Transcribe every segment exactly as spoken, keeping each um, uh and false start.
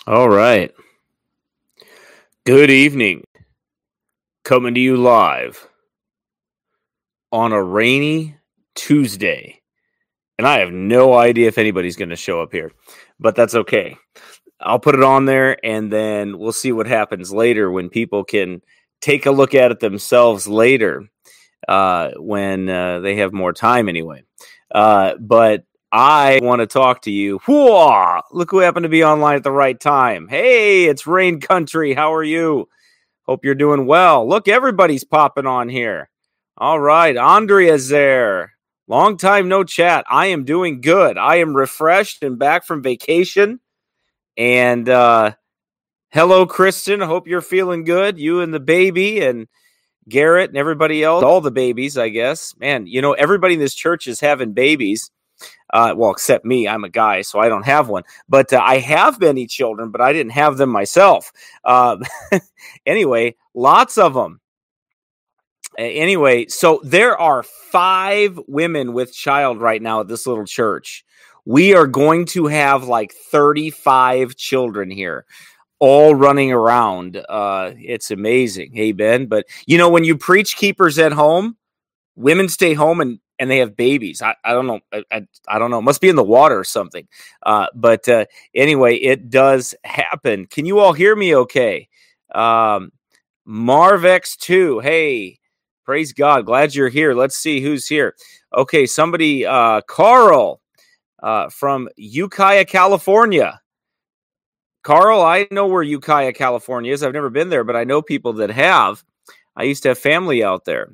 All right. Good evening. Coming to you live on a rainy Tuesday. And I have no idea if anybody's going to show up here, but that's okay. I'll put it on there and then we'll see what happens later when people can take a look at it themselves later uh, when uh, they have more time anyway. Uh, but I want to talk to you. Whoa! Look who happened to be online at the right time. Hey, it's Rain Country. How are you? Hope you're doing well. Look, everybody's popping on here. All right. Andrea's there. Long time no chat. I am doing good. I am refreshed and back from vacation. And uh, hello, Kristen. Hope you're feeling good. You and the baby and Garrett and everybody else. All the babies, I guess. Man, you know, everybody in this church is having babies. Uh, well, except me. I'm a guy, so I don't have one. But uh, I have many children, but I didn't have them myself. Uh, anyway, lots of them. Anyway, so there are five women with child right now at this little church. We are going to have like thirty-five children here, all running around. Uh, it's amazing. Hey, Ben. But, you know, when you preach keepers at home, women stay home and And they have babies. I, I don't know. I, I, I don't know. It must be in the water or something. Uh, but uh, anyway, it does happen. Can you all hear me okay? Um, Marvex two. Hey, praise God. Glad you're here. Let's see who's here. Okay, somebody, uh, Carl uh, from Ukiah, California. Carl, I know where Ukiah, California is. I've never been there, but I know people that have. I used to have family out there.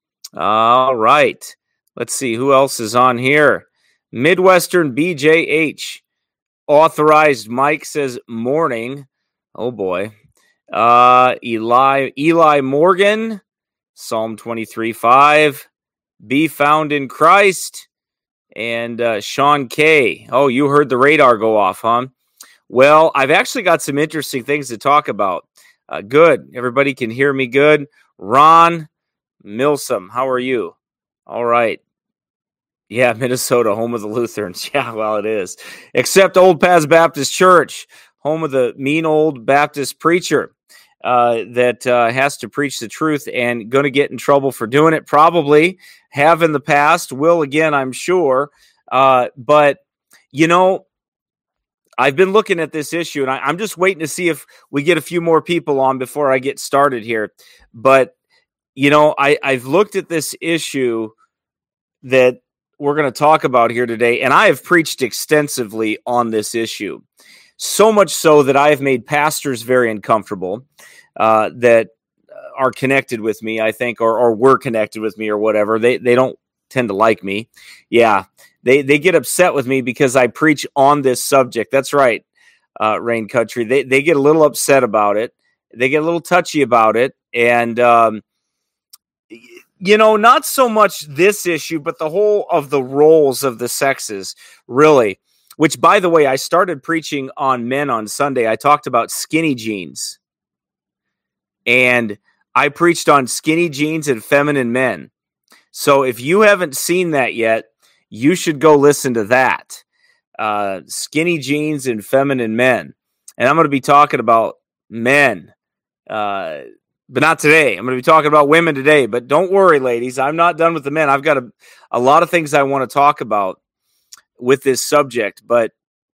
All right. Let's see who else is on here. Midwestern B J H. Authorized Mike says morning. Oh boy. Uh, Eli Eli Morgan. Psalm twenty-three five. Be found in Christ. And uh, Sean K. Oh, you heard the radar go off, huh? Well, I've actually got some interesting things to talk about. Uh, good. Everybody can hear me good. Ron Milsom, how are you? All right. Yeah, Minnesota, home of the Lutherans. Yeah, well, it is. Except Old Paths Baptist Church, home of the mean old Baptist preacher uh, that uh, has to preach the truth and going to get in trouble for doing it. Probably have in the past, will again, I'm sure. Uh, but, you know, I've been looking at this issue, and I, I'm just waiting to see if we get a few more people on before I get started here. But, you know, I, I've looked at this issue that we're going to talk about here today, and I have preached extensively on this issue, so much so that I have made pastors very uncomfortable uh, that are connected with me, I think, or, or were connected with me or whatever. They they don't tend to like me. Yeah, they, they get upset with me because I preach on this subject. That's right, uh, Rain Country. They, they get a little upset about it. They get a little touchy about it, and um you know, not so much this issue, but the whole of the roles of the sexes, really, which, by the way, I started preaching on men on Sunday. I talked about skinny jeans, and I preached on skinny jeans and feminine men. So if you haven't seen that yet, you should go listen to that. Uh, skinny jeans and feminine men. And I'm going to be talking about men, uh, but not today. I'm going to be talking about women today, but don't worry, ladies. I'm not done with the men. I've got a, a lot of things I want to talk about with this subject, but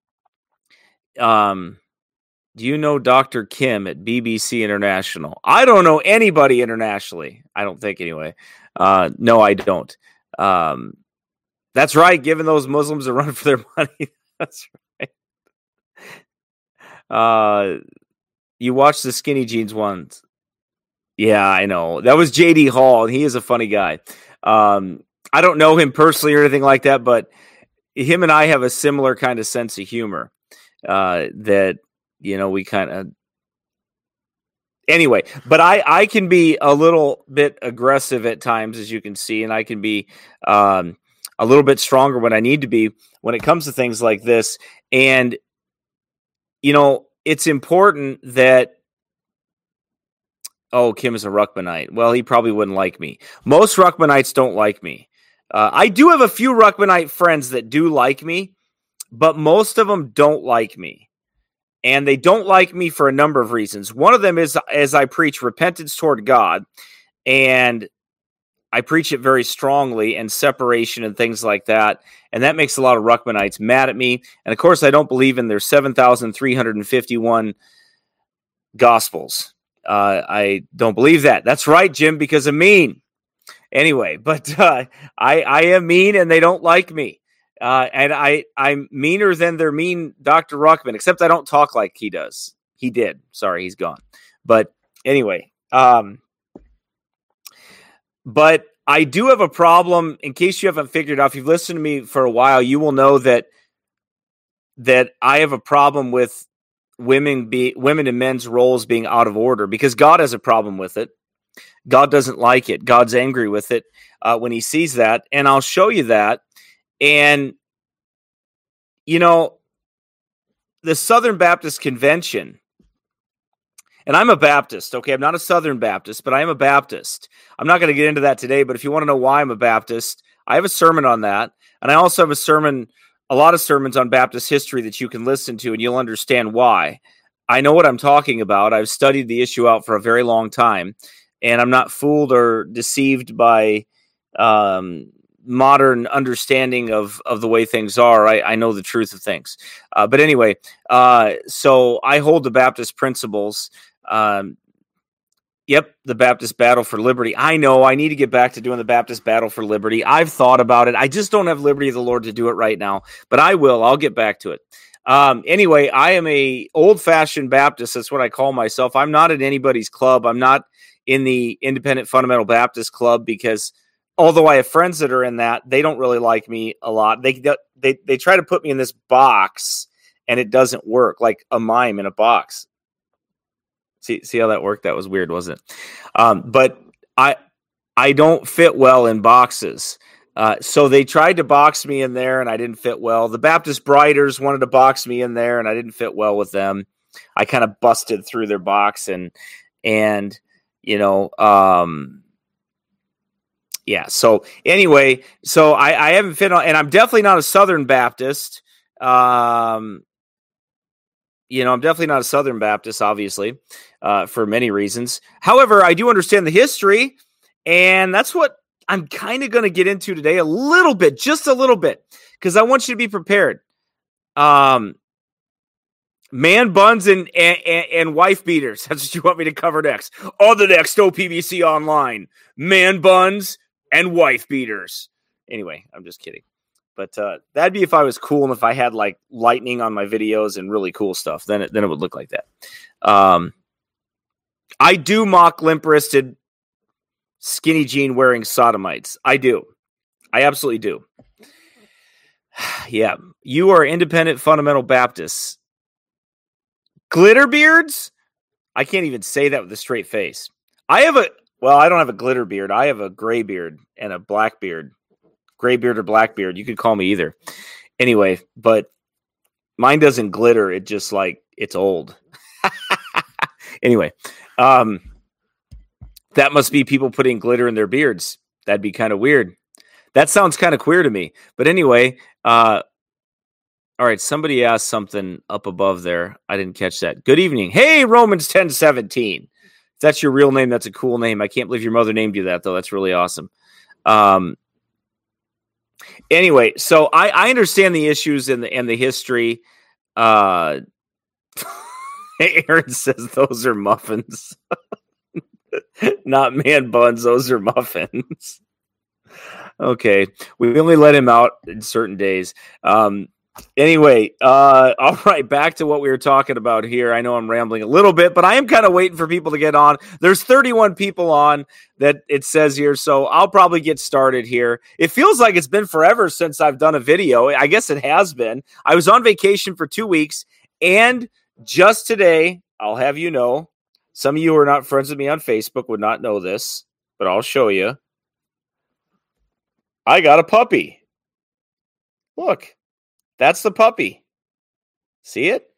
um, do you know Doctor Kim at B B C International? I don't know anybody internationally. I don't think anyway. Uh, no, I don't. Um, that's right. Giving those Muslims a run for their money. That's right. Uh, you watch the skinny jeans ones. Yeah, I know. That was J D Hall, and he is a funny guy. Um, I don't know him personally or anything like that, but him and I have a similar kind of sense of humor uh, that, you know, we kind of... Anyway, but I, I can be a little bit aggressive at times, as you can see, and I can be um, a little bit stronger when I need to be when it comes to things like this. And, you know, it's important that Oh, Kim is a Ruckmanite. Well, he probably wouldn't like me. Most Ruckmanites don't like me. Uh, I do have a few Ruckmanite friends that do like me, but most of them don't like me. and they don't like me for a number of reasons. One of them is as I preach repentance toward God, and I preach it very strongly, and separation and things like that. And that makes a lot of Ruckmanites mad at me. And of course, I don't believe in their seven thousand three hundred fifty-one gospels. Uh, I don't believe that. That's right, Jim, because I'm mean. Anyway, but uh, I, I am mean, and they don't like me. Uh, and I, I'm meaner than their mean Doctor Ruckman, except I don't talk like he does. He did. Sorry, he's gone. But anyway, um, but I do have a problem. In case you haven't figured out, if you've listened to me for a while, you will know that that I have a problem with women be women and men's roles being out of order, because God has a problem with it. God doesn't like it. God's angry with it uh, when he sees that. And I'll show you that. And, you know, the Southern Baptist Convention, and I'm a Baptist, okay? I'm not a Southern Baptist, but I am a Baptist. I'm not going to get into that today, but if you want to know why I'm a Baptist, I have a sermon on that. And I also have a sermon, a lot of sermons on Baptist history that you can listen to, and you'll understand why. I know what I'm talking about. I've studied the issue out for a very long time, and I'm not fooled or deceived by um, modern understanding of, of the way things are. I, I know the truth of things. Uh, but anyway, uh, so I hold the Baptist principles. Um, yep, the Baptist Battle for Liberty. I know I need to get back to doing the Baptist Battle for Liberty. I've thought about it. I just don't have liberty of the Lord to do it right now, but I will. I'll get back to it. Um, anyway, I am a old-fashioned Baptist. That's what I call myself. I'm not in anybody's club. I'm not in the Independent Fundamental Baptist Club, because although I have friends that are in that, they don't really like me a lot. They they they try to put me in this box, and it doesn't work, like a mime in a box. See see how that worked? That was weird, wasn't it? Um, but I I don't fit well in boxes. Uh, so they tried to box me in there, and I didn't fit well. The Baptist Briders wanted to box me in there, and I didn't fit well with them. I kind of busted through their box, and and you know. Um, Yeah. So anyway, so I, I haven't fit on, and I'm definitely not a Southern Baptist. Um, you know, I'm definitely not a Southern Baptist, obviously, uh, for many reasons. However, I do understand the history, and that's what I'm kind of going to get into today a little bit, just a little bit, because I want you to be prepared. Um, man buns and, and, and wife beaters. That's what you want me to cover next. On the next O P B C Online, man buns and wife beaters. Anyway, I'm just kidding. But uh, that'd be if I was cool and if I had like lightning on my videos and really cool stuff. Then it, then it would look like that. Um, I do mock limp-wristed, skinny jean wearing sodomites. I do. I absolutely do. Yeah. You are independent fundamental Baptists. Glitter beards? I can't even say that with a straight face. I have a... Well, I don't have a glitter beard. I have a gray beard and a black beard. Gray beard or black beard. You could call me either. Anyway, but mine doesn't glitter. It just like, it's old. Anyway, um, that must be people putting glitter in their beards. That'd be kind of weird. That sounds kind of queer to me. But anyway, uh, all right, somebody asked something up above there. I didn't catch that. Good evening. Hey, Romans ten seventeen. If that's your real name, that's a cool name. I can't believe your mother named you that, though. That's really awesome. Um, anyway, so I, I understand the issues and the and the history. Uh, Aaron says those are muffins. Not man buns. Those are muffins. Okay. We only let him out in certain days. Um, Anyway, uh, all right, back to what we were talking about here. I know I'm rambling a little bit, but I am kind of waiting for people to get on. There's thirty-one people on that it says here, so I'll probably get started here. It feels like it's been forever since I've done a video. I guess it has been. I was on vacation for two weeks, and just today, I'll have you know, some of you who are not friends with me on Facebook would not know this, but I'll show you. I got a puppy. Look. That's the puppy. See it?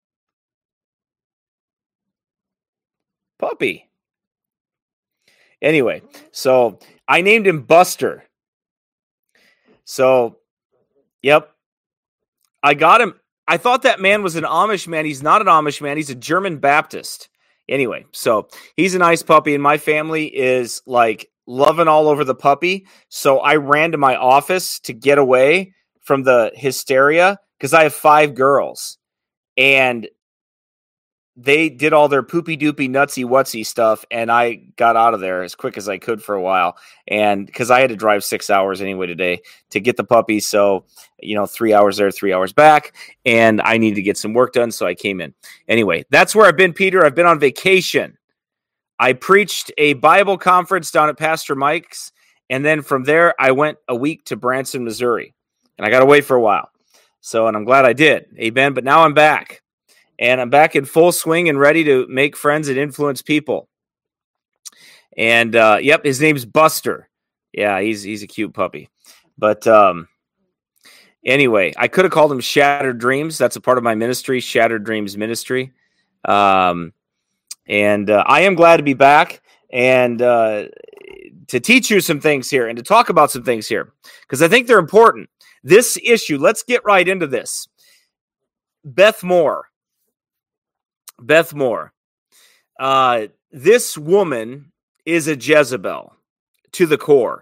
Puppy. Anyway, so I named him Buster. So, yep. I got him. I thought that man was an Amish man. He's not an Amish man. He's a German Baptist. Anyway, so he's a nice puppy, and my family is like loving all over the puppy. So I ran to my office to get away from the hysteria because I have five girls, and they did all their poopy doopy nutsy wutsy stuff, and I got out of there as quick as I could for a while. And because I had to drive six hours anyway today to get the puppy, so you know, three hours there, three hours back, and I needed to get some work done, so I came in. Anyway, that's where I've been, Peter. I've been on vacation. I preached a Bible conference down at Pastor Mike's, and then from there I went a week to Branson, Missouri, and I got away for a while. So, and I'm glad I did. Amen. But now I'm back. And I'm back in full swing and ready to make friends and influence people. And, uh, yep, his name's Buster. Yeah, he's he's a cute puppy. But um, anyway, I could have called him Shattered Dreams. That's a part of my ministry, Shattered Dreams Ministry. Um, and uh, I am glad to be back and uh, to teach you some things here and to talk about some things here because I think they're important. This issue, let's get right into this. Beth Moore. Beth Moore. Uh, this woman is a Jezebel to the core.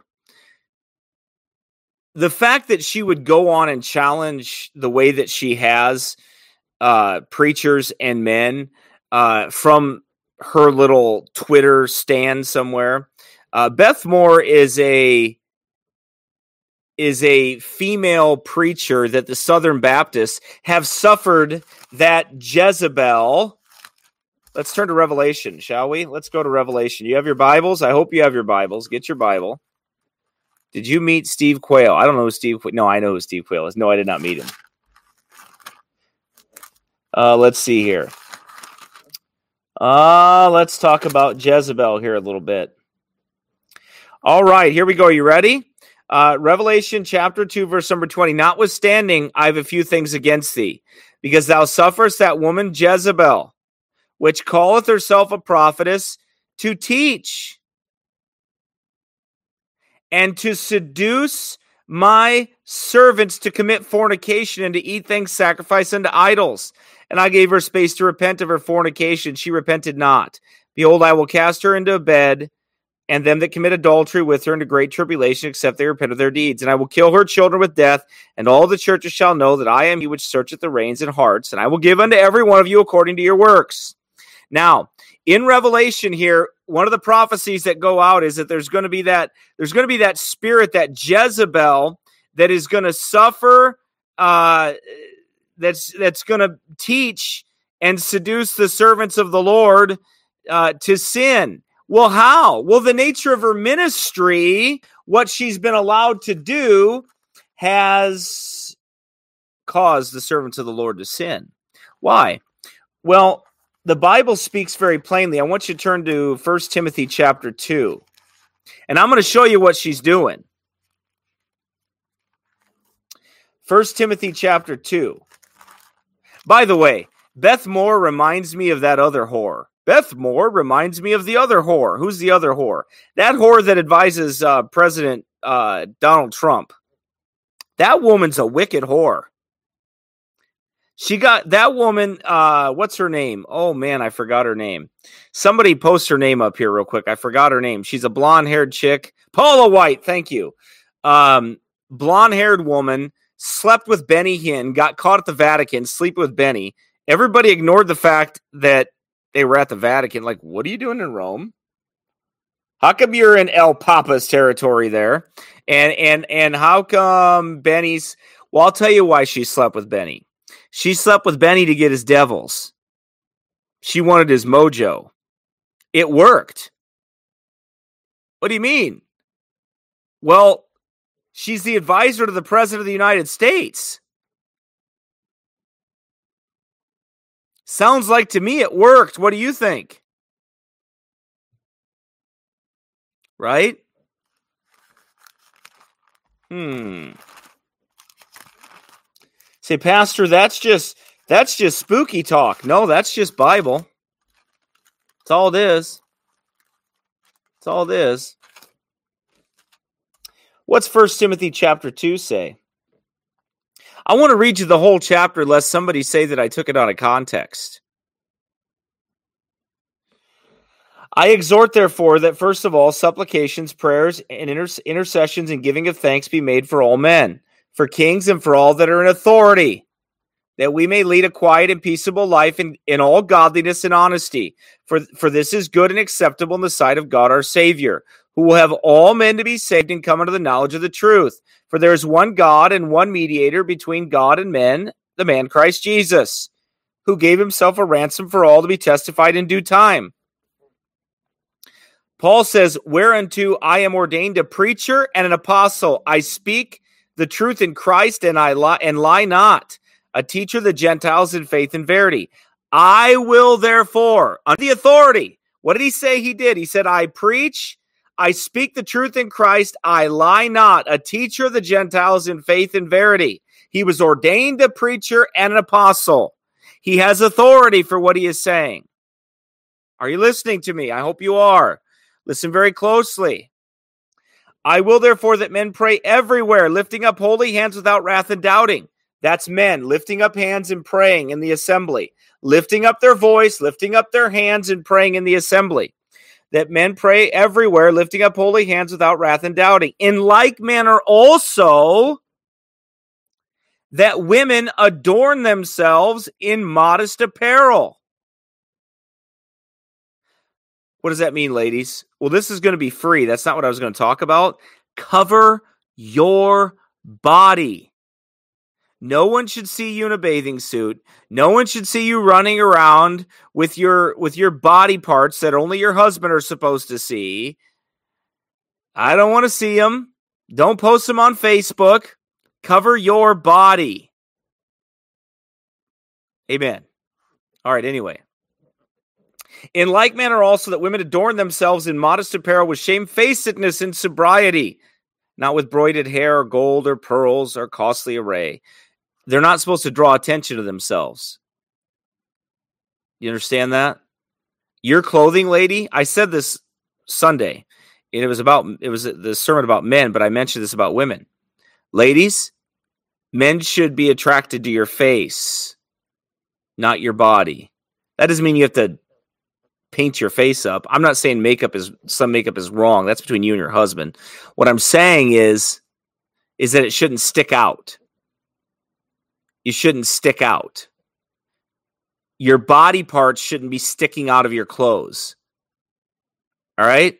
The fact that she would go on and challenge the way that she has uh, preachers and men uh, from her little Twitter stand somewhere. Uh, Beth Moore is a is a female preacher that the Southern Baptists have suffered that Jezebel. Let's turn to Revelation, shall we? Let's go to Revelation. You have your Bibles? I hope you have your Bibles. Get your Bible. Did you meet Steve Quayle? I don't know who Steve Quayle. No, I know who Steve Quayle is. No, I did not meet him. Uh, let's see here. Uh, let's talk about Jezebel here a little bit. All right, here we go. You ready? Uh, Revelation chapter two, verse number twenty. Notwithstanding, I have a few things against thee, because thou sufferest that woman Jezebel, which calleth herself a prophetess, to teach and to seduce my servants to commit fornication and to eat things sacrificed unto idols. And I gave her space to repent of her fornication. She repented not. Behold, I will cast her into a bed, and them that commit adultery with her into great tribulation, except they repent of their deeds. And I will kill her children with death, and all the churches shall know that I am he which searcheth the reins and hearts, and I will give unto every one of you according to your works. Now, in Revelation here, one of the prophecies that go out is that there's going to be that there's going to be that spirit, that Jezebel, that is going to suffer, uh, that's that's going to teach and seduce the servants of the Lord uh, to sin. Well, how? Well, the nature of her ministry, what she's been allowed to do, has caused the servants of the Lord to sin. Why? Well, the Bible speaks very plainly. I want you to turn to First Timothy chapter two. And I'm going to show you what she's doing. First Timothy chapter two. By the way, Beth Moore reminds me of that other whore. Beth Moore reminds me of the other whore. Who's the other whore? That whore that advises uh, President uh, Donald Trump. That woman's a wicked whore. She got that woman, uh, what's her name? Oh, man, I forgot her name. Somebody post her name up here real quick. I forgot her name. She's a blonde-haired chick. Paula White, thank you. Um, blonde-haired woman, slept with Benny Hinn, got caught at the Vatican, sleeping with Benny. Everybody ignored the fact that they were at the Vatican. Like, what are you doing in Rome? How come you're in El Papa's territory there? And, and, and how come Benny's... Well, I'll tell you why she slept with Benny. She slept with Benny to get his devils. She wanted his mojo. It worked. What do you mean? Well, she's the advisor to the President of the United States. Sounds like to me it worked. What do you think? Right? Hmm. Say, Pastor, that's just that's just spooky talk. No, that's just Bible. That's all it is. That's all it is. What's First Timothy chapter two say? I want to read you the whole chapter lest somebody say that I took it out of context. I exhort, therefore, that first of all, supplications, prayers, and inter- intercessions and giving of thanks be made for all men, for kings and for all that are in authority, that we may lead a quiet and peaceable life in, in all godliness and honesty. For, for this is good and acceptable in the sight of God our Savior, who will have all men to be saved and come unto the knowledge of the truth. For there is one God and one mediator between God and men, the man Christ Jesus, who gave himself a ransom for all to be testified in due time. Paul says, whereunto I am ordained a preacher and an apostle. I speak the truth in Christ and I lie, and lie not, a teacher of the Gentiles in faith and verity. I will therefore, under the authority, what did he say he did? He said, I preach, I speak the truth in Christ, I lie not, a teacher of the Gentiles in faith and verity. He was ordained a preacher and an apostle. He has authority for what he is saying. Are you listening to me? I hope you are. Listen very closely. I will therefore that men pray everywhere, lifting up holy hands without wrath and doubting. That's men lifting up hands and praying in the assembly, lifting up their voice, lifting up their hands and praying in the assembly. That men pray everywhere, lifting up holy hands without wrath and doubting. In like manner also, that women adorn themselves in modest apparel. What does that mean, ladies? Well, this is going to be free. That's not what I was going to talk about. Cover your body. No one should see you in a bathing suit. No one should see you running around with your with your body parts that only your husband are supposed to see. I don't want to see them. Don't post them on Facebook. Cover your body. Amen. All right, anyway. In like manner also that women adorn themselves in modest apparel with shamefacedness and sobriety, not with broided hair or gold or pearls or costly array. They're not supposed to draw attention to themselves. You understand that? Your clothing, lady, I said this Sunday, and it was about it was the sermon about men, but I mentioned this about women. Ladies, men should be attracted to your face, not your body. That doesn't mean you have to paint your face up. I'm not saying makeup is some makeup is wrong. That's between you and your husband. What I'm saying is, is that it shouldn't stick out. You shouldn't stick out. Your body parts shouldn't be sticking out of your clothes. All right?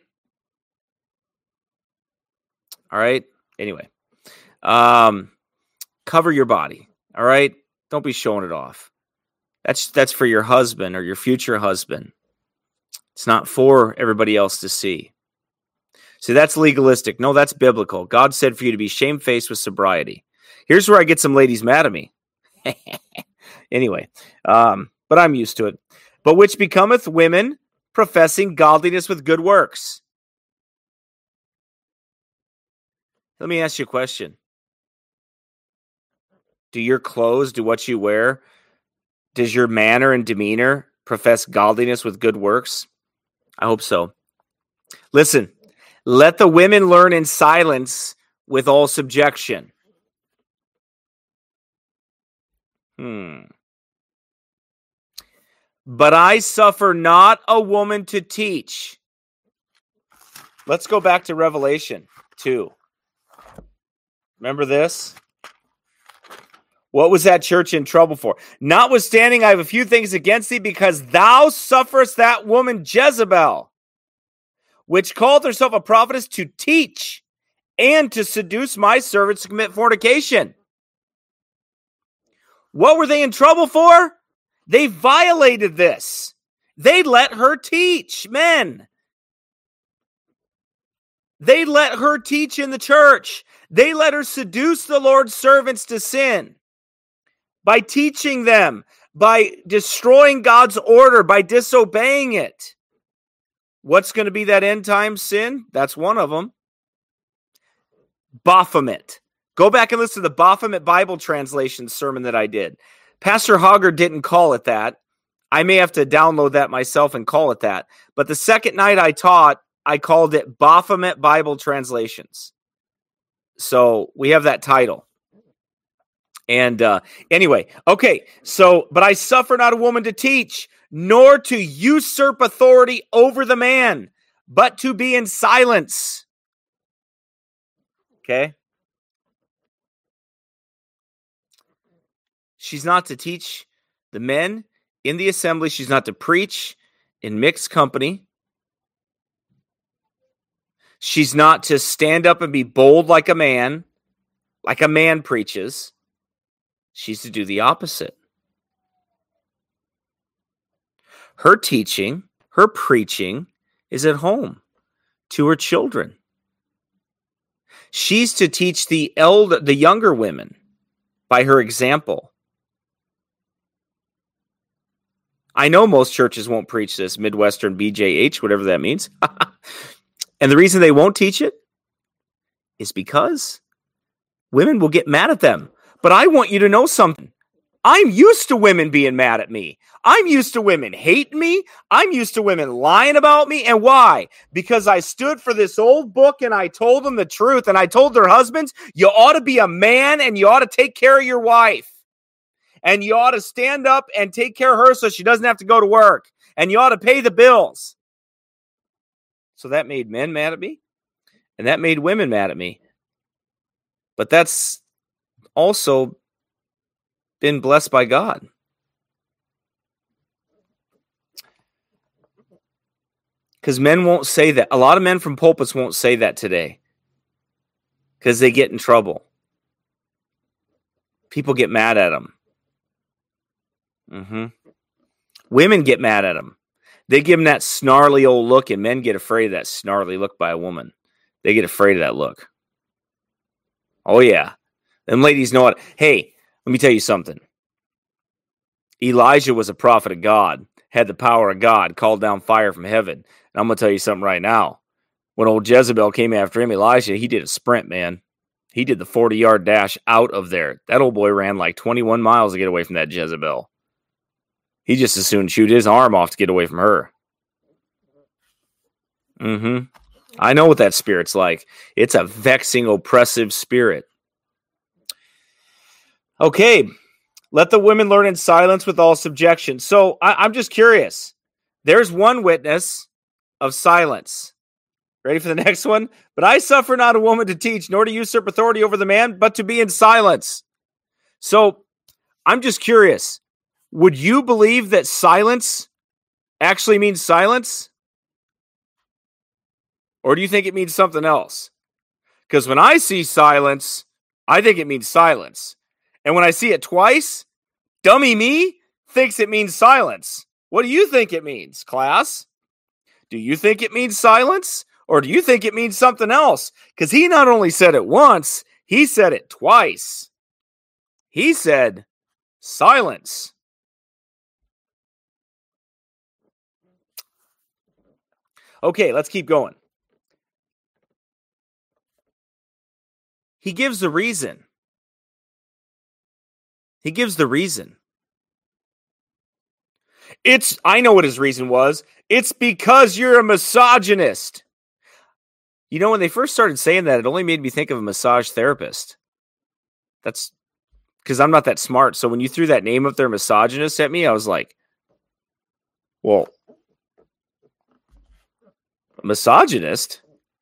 All right? Anyway. Um, cover your body. All right? Don't be showing it off. That's that's for your husband or your future husband. It's not for everybody else to see. So that's legalistic. No, that's biblical. God said for you to be shamefaced with sobriety. Here's where I get some ladies mad at me. Anyway, um, but I'm used to it. But which becometh women professing godliness with good works. Let me ask you a question. Do your clothes, do what you wear, does your manner and demeanor profess godliness with good works? I hope so. Listen, let the women learn in silence with all subjection. Hmm. But I suffer not a woman to teach. Let's go back to Revelation two. Remember this? What was that church in trouble for? Notwithstanding, I have a few things against thee, because thou sufferest that woman Jezebel, which called herself a prophetess, to teach and to seduce my servants to commit fornication. What were they in trouble for? They violated this. They let her teach men. They let her teach in the church. They let her seduce the Lord's servants to sin by teaching them, by destroying God's order, by disobeying it. What's going to be that end time sin? That's one of them. Baphomet. Go back and listen to the Baphomet Bible translation sermon that I did. Pastor Hogger didn't call it that. I may have to download that myself and call it that. But the second night I taught, I called it Baphomet Bible Translations. So we have that title. And uh, anyway, okay, so, but I suffer not a woman to teach, nor to usurp authority over the man, but to be in silence. Okay? She's not to teach the men in the assembly. She's not to preach in mixed company. She's not to stand up and be bold like a man, like a man preaches. She's to do the opposite. Her teaching, her preaching is at home to her children. She's to teach the elder, the younger women by her example. I know most churches won't preach this, Midwestern B J H, whatever that means. And the reason they won't teach it is because women will get mad at them. But I want you to know something. I'm used to women being mad at me. I'm used to women hating me. I'm used to women lying about me. And why? Because I stood for this old book and I told them the truth. And I told their husbands, you ought to be a man and you ought to take care of your wife. And you ought to stand up and take care of her so she doesn't have to go to work. And you ought to pay the bills. So that made men mad at me. And that made women mad at me. But that's also been blessed by God. Because men won't say that. A lot of men from pulpits won't say that today. Because they get in trouble. People get mad at them. Mm-hmm. Women get mad at them. They give them that snarly old look, and men get afraid of that snarly look by a woman. They get afraid of that look. Oh, yeah. Them ladies know it. Hey, let me tell you something. Elijah was a prophet of God, had the power of God, called down fire from heaven. And I'm going to tell you something right now. When old Jezebel came after him, Elijah, he did a sprint, man. He did the forty-yard dash out of there. That old boy ran like twenty-one miles to get away from that Jezebel. He just as soon shoot his arm off to get away from her. Mm-hmm. I know what that spirit's like. It's a vexing, oppressive spirit. Okay. Let the women learn in silence with all subjection. So I, I'm just curious. There's one witness of silence. Ready for the next one? But I suffer not a woman to teach, nor to usurp authority over the man, but to be in silence. So I'm just curious. Would you believe that silence actually means silence? Or do you think it means something else? Because when I see silence, I think it means silence. And when I see it twice, dummy me thinks it means silence. What do you think it means, class? Do you think it means silence? Or do you think it means something else? Because he not only said it once, he said it twice. He said silence. Okay, let's keep going. He gives the reason. He gives the reason. It's, I know what his reason was. It's because you're a misogynist. You know, when they first started saying that, it only made me think of a massage therapist. That's because I'm not that smart. So when you threw that name up there, misogynist, at me, I was like, well, misogynist?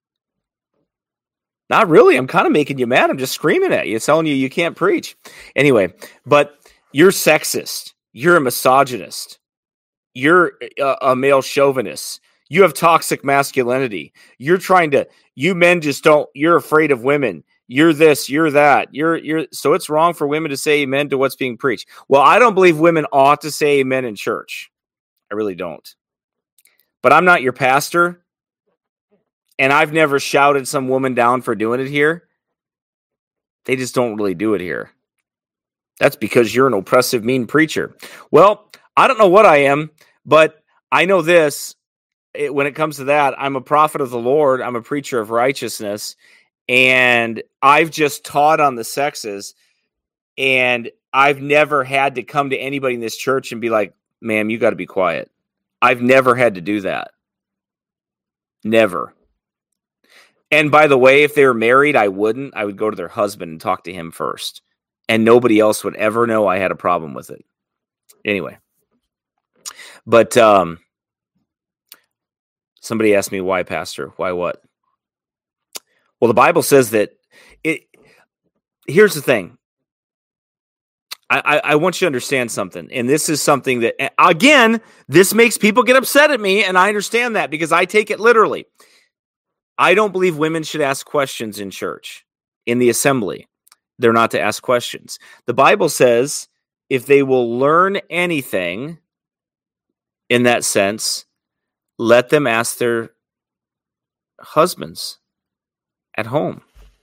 Not really. I'm kind of making you mad. I'm just screaming at you, telling you you can't preach. Anyway, but you're sexist. You're a misogynist. You're a, a male chauvinist. You have toxic masculinity. You're trying to, you men just don't, you're afraid of women. You're this, you're that. You're, you're, so it's wrong for women to say amen to what's being preached. Well, I don't believe women ought to say amen in church. I really don't. But I'm not your pastor. And I've never shouted some woman down for doing it here. They just don't really do it here. That's because you're an oppressive, mean preacher. Well, I don't know what I am, but I know this. It, when it comes to that, I'm a prophet of the Lord. I'm a preacher of righteousness. And I've just taught on the sexes. And I've never had to come to anybody in this church and be like, ma'am, you got to be quiet. I've never had to do that. Never. And by the way, if they were married, I wouldn't. I would go to their husband and talk to him first. and nobody else would ever know I had a problem with it. Anyway, but um, somebody asked me why, Pastor? Why what? Well, the Bible says that it. Here's the thing. I, I, I want you to understand something, and this is something that, again, this makes people get upset at me, and I understand that because I take it literally. I don't believe women should ask questions in church, in the assembly. They're not to ask questions. The Bible says if they will learn anything in that sense, let them ask their husbands at home.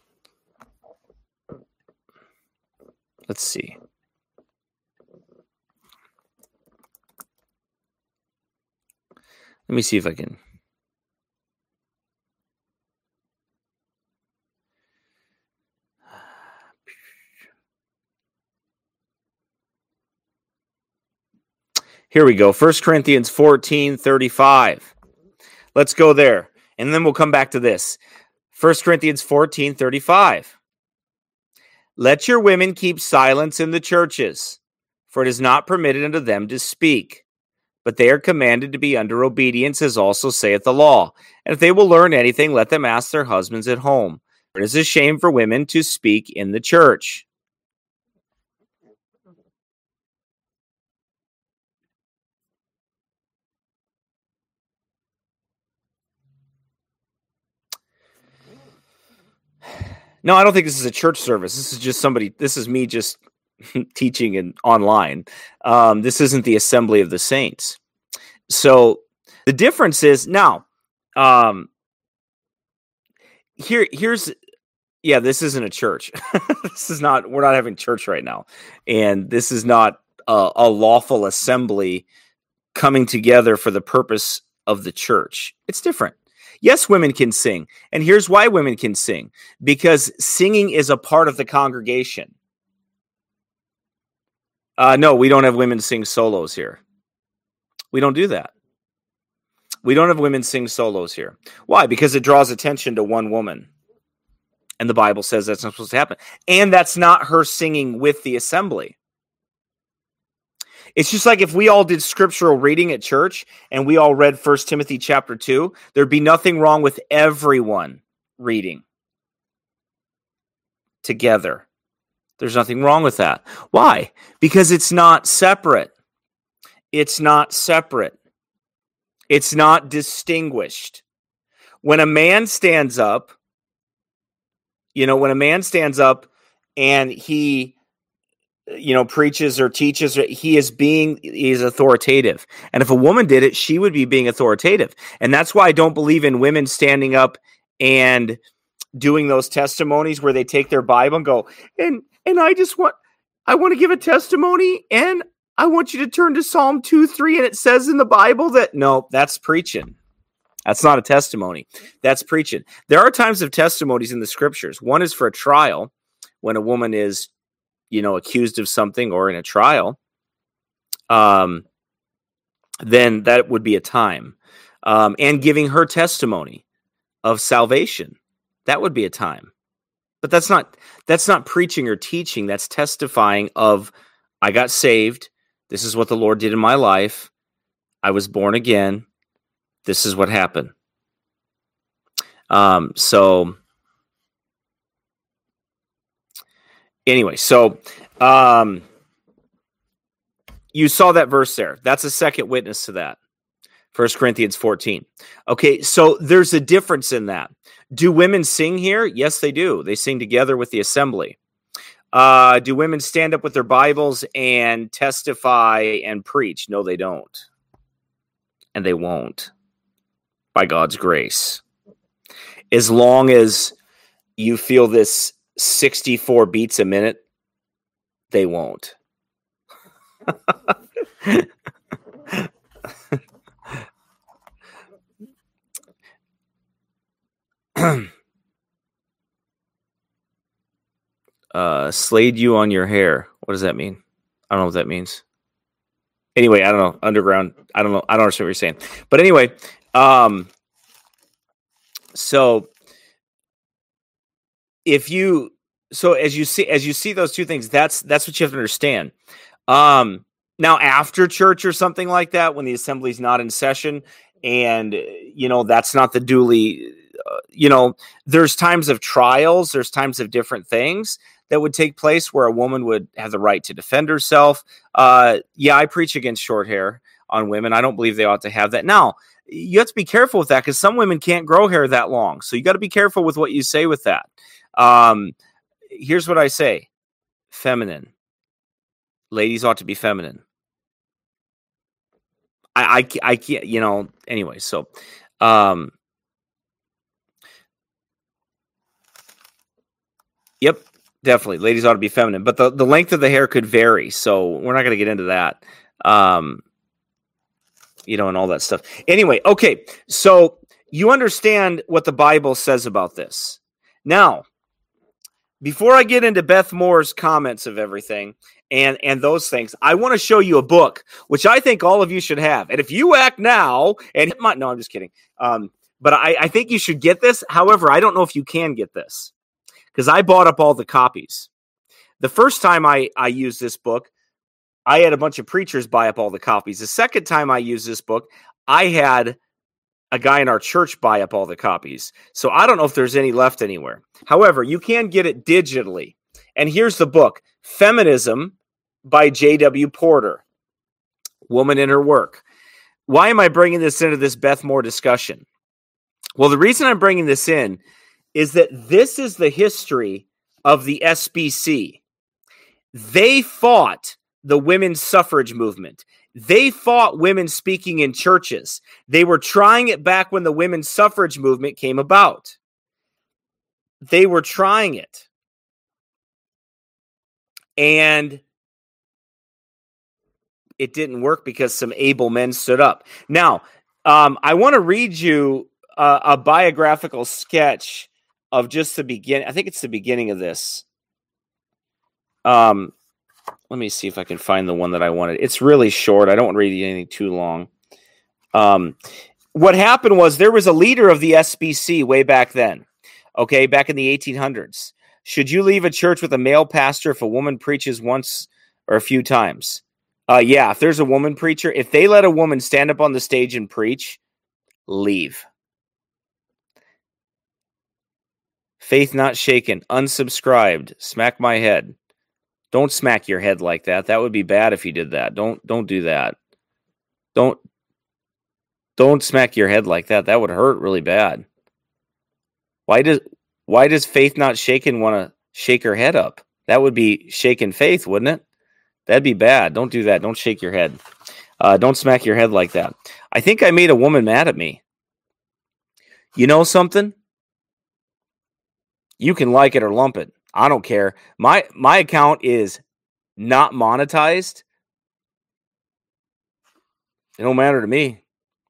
Let's see. Let me see if I can. Here we go. First Corinthians fourteen thirty-five. Let's go there. And then we'll come back to this. First Corinthians fourteen thirty-five. Let your women keep silence in the churches, for it is not permitted unto them to speak. But they are commanded to be under obedience, as also saith the law. And if they will learn anything, let them ask their husbands at home. For it is a shame for women to speak in the church. No, I don't think this is a church service. This is just somebody, this is me just teaching in online. Um, this isn't the assembly of the saints. So the difference is now, um, here, here's, yeah, this isn't a church. This is not, we're not having church right now. And this is not a, a lawful assembly coming together for the purpose of the church. It's different. Yes, women can sing. And here's why women can sing. Because singing is a part of the congregation. Uh, no, we don't have women sing solos here. We don't do that. We don't have women sing solos here. Why? Because it draws attention to one woman. And the Bible says that's not supposed to happen. And that's not her singing with the assembly. It's just like if we all did scriptural reading at church and we all read First Timothy chapter two, there'd be nothing wrong with everyone reading together. There's nothing wrong with that. Why? Because it's not separate. It's not separate. It's not distinguished. When a man stands up, you know, when a man stands up and he, you know, preaches or teaches, he is being, he is authoritative. And if a woman did it, she would be being authoritative. And that's why I don't believe in women standing up and doing those testimonies where they take their Bible and go, and, and I just want, I want to give a testimony and I want you to turn to Psalm two, three. And it says in the Bible that, no, that's preaching. That's not a testimony. That's preaching. There are times of testimonies in the scriptures. One is for a trial when a woman is, you know, accused of something or in a trial, um, then that would be a time. Um, and giving her testimony of salvation, that would be a time. But that's not, that's not preaching or teaching. That's testifying of, I got saved. This is what the Lord did in my life. I was born again. This is what happened. Um, so Anyway, so um, you saw that verse there. That's a second witness to that. First Corinthians fourteen. Okay, so there's a difference in that. Do women sing here? Yes, they do. They sing together with the assembly. Uh, do women stand up with their Bibles and testify and preach? No, they don't. And they won't, by God's grace. As long as you feel this sixty-four beats a minute, they won't. uh, slayed you on your hair. What does that mean? I don't know what that means. Anyway, I don't know. Underground. I don't know. I don't understand what you're saying. But anyway, um, so if you so as you see, as you see those two things, that's that's what you have to understand. Um, now, after church or something like that, when the assembly's not in session, and you know that's not the duly, uh, you know, there's times of trials, there's times of different things that would take place where a woman would have the right to defend herself. Uh, yeah, I preach against short hair on women. I don't believe they ought to have that. Now, you have to be careful with that because some women can't grow hair that long. So you got to be careful with what you say with that. Um, here's what I say. Feminine. Ladies ought to be feminine. I, I, I can't, you know, anyway, so, um, yep, definitely. Ladies ought to be feminine, but the, the length of the hair could vary. So we're not going to get into that. Um, you know, and all that stuff. Anyway, okay. So you understand what the Bible says about this. Now, before I get into Beth Moore's comments of everything and, and those things, I want to show you a book, which I think all of you should have. And if you act now and my, no, I'm just kidding. Um, but I, I think you should get this. However, I don't know if you can get this because I bought up all the copies. The first time I, I used this book, I had a bunch of preachers buy up all the copies. The second time I used this book, I had a guy in our church buy up all the copies. So I don't know if there's any left anywhere. However, you can get it digitally. And here's the book, Feminism by J W Porter, Woman in Her Work. Why am I bringing this into this Beth Moore discussion? Well, the reason I'm bringing this in is that this is the history of the S B C. They fought the women's suffrage movement. They fought women speaking in churches. They were trying it back when the women's suffrage movement came about. They were trying it. And it didn't work because some able men stood up. Now, um, I want to read you a, a biographical sketch of just the beginning. I think it's the beginning of this. Um, Let me see if I can find the one that I wanted. It's really short. I don't want to read anything too long. Um, what happened was there was a leader of the S B C way back then, okay, back in the eighteen hundreds. Should you leave a church with a male pastor if a woman preaches once or a few times? Uh, yeah, if there's a woman preacher, if they let a woman stand up on the stage and preach, leave. Faith not shaken, unsubscribed, smack my head. Don't smack your head like that. That would be bad if you did that. Don't don't do that. Don't don't smack your head like that. That would hurt really bad. Why does why does Faith Not Shaken want to shake her head up? That would be shaking faith, wouldn't it? That'd be bad. Don't do that. Don't shake your head. Uh, don't smack your head like that. I think I made a woman mad at me. You know something? You can like it or lump it. I don't care. My my account is not monetized. It don't matter to me.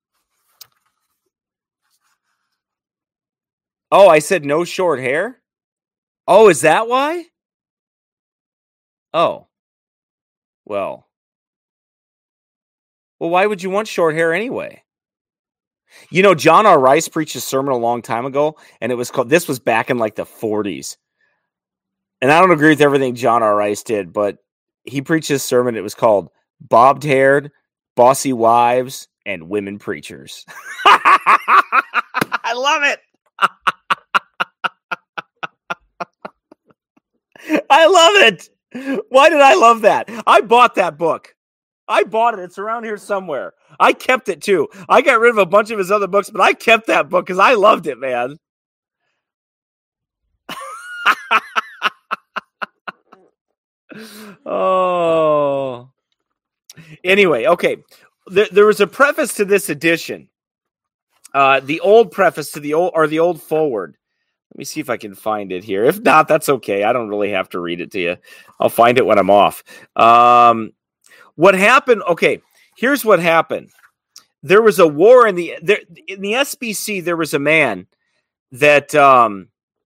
Oh, I said no short hair? Oh, is that why? Oh. Well. Well, why would you want short hair anyway? You know, John R. Rice preached a sermon a long time ago, and it was called, this was back in like the forties. And I don't agree with everything John R. Rice did, but he preached his sermon. It was called Bobbed Haired, Bossy Wives, and Women Preachers. I love it. I love it. Why did I love that? I bought that book. I bought it. It's around here somewhere. I kept it too. I got rid of a bunch of his other books, but I kept that book because I loved it, man. Oh. Anyway, okay. There, there was a preface to this edition. Uh, the old preface to the old, or the old forward. Let me see if I can find it here. If not, that's okay. I don't really have to read it to you. I'll find it when I'm off. Um, what happened? Okay, here's what happened. There was a war in the there, in the S B C. There was a man that um,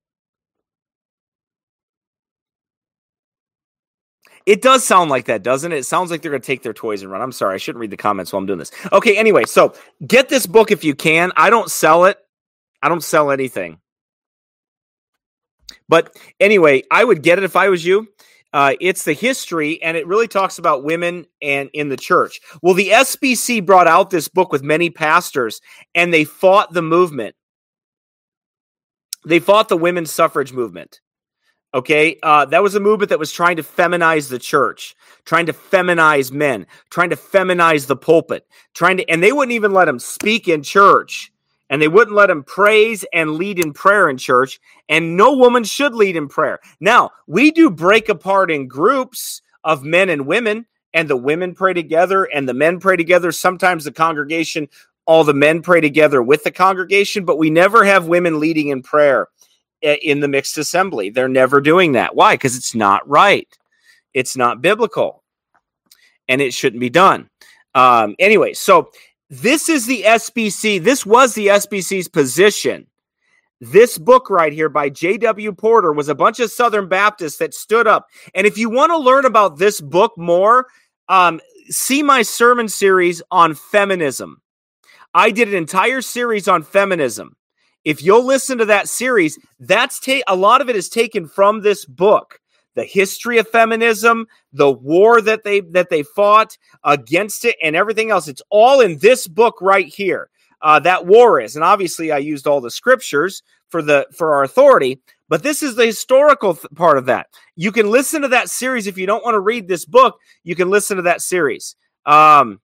it does sound like that, doesn't it? It sounds like they're going to take their toys and run. I'm sorry, I shouldn't read the comments while I'm doing this. Okay, anyway, so get this book if you can. I don't sell it. I don't sell anything. But anyway, I would get it if I was you. Uh, it's the history, and it really talks about women and in the church. Well, the S B C brought out this book with many pastors, and they fought the movement. They fought the women's suffrage movement. Okay, uh, that was a movement that was trying to feminize the church, trying to feminize men, trying to feminize the pulpit, trying to, and they wouldn't even let them speak in church, and they wouldn't let them praise and lead in prayer in church, and no woman should lead in prayer. Now, we do break apart in groups of men and women, and the women pray together, and the men pray together. Sometimes the congregation, all the men pray together with the congregation, but we never have women leading in prayer in the mixed assembly. They're never doing that. Why? Because it's not right. It's not biblical. And it shouldn't be done. Um, anyway, so this is the S B C. This was the S B C's position. This book right here by J W Porter was a bunch of Southern Baptists that stood up. And if you want to learn about this book more, um, see my sermon series on feminism. I did an entire series on feminism. If you'll listen to that series, that's ta- a lot of it is taken from this book. The history of feminism, the war that they that they fought against it, and everything else. It's all in this book right here. Uh, that war is, and obviously I used all the scriptures for the for our authority, but this is the historical th- part of that. You can listen to that series if you don't want to read this book. You can listen to that series. Um.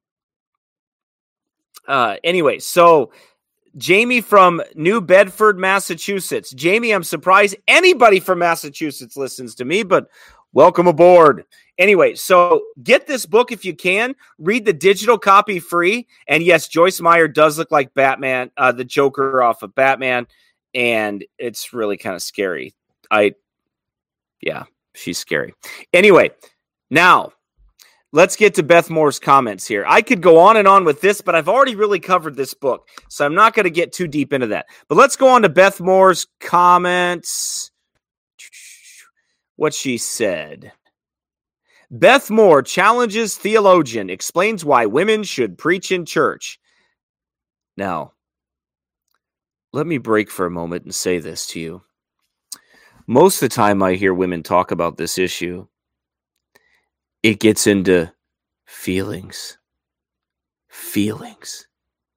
Uh. Anyway, so. Jamie from New Bedford, Massachusetts. Jamie, I'm surprised anybody from Massachusetts listens to me, but welcome aboard. Anyway, so get this book if you can. Read the digital copy free. And yes, Joyce Meyer does look like Batman, uh, the Joker off of Batman, and it's really kind of scary. I, yeah, she's scary. Anyway, now, let's get to Beth Moore's comments here. I could go on and on with this, but I've already really covered this book, so I'm not going to get too deep into that. But let's go on to Beth Moore's comments. What she said. Beth Moore challenges theologian, explains why women should preach in church. Now, let me break for a moment and say this to you. Most of the time I hear women talk about this issue, it gets into feelings. Feelings.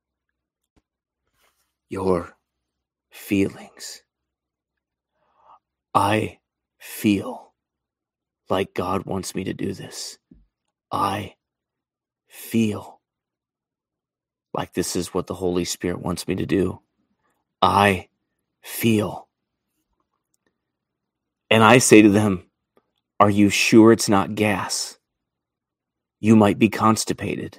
Your feelings. I feel like God wants me to do this. I feel like this is what the Holy Spirit wants me to do. I feel. And I say to them, are you sure it's not gas? You might be constipated.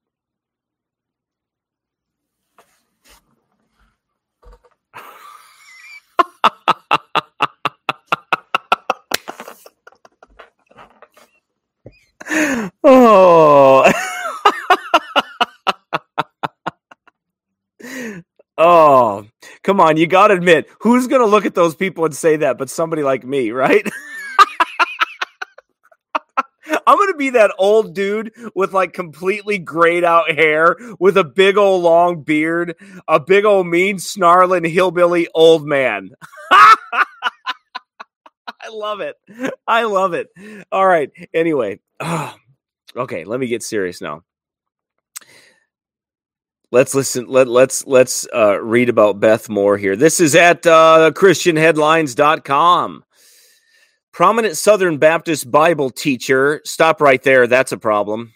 Oh. Oh, come on. You got to admit, who's going to look at those people and say that but somebody like me, right? I'm going to be that old dude with like completely grayed out hair with a big old long beard, a big old mean snarling hillbilly old man. I love it. I love it. All right. Anyway. Oh, okay. Let me get serious now. Let's listen. Let, let's let's uh, read about Beth Moore here. This is at uh, Christian Headlines dot com. Prominent Southern Baptist Bible teacher. Stop right there. That's a problem.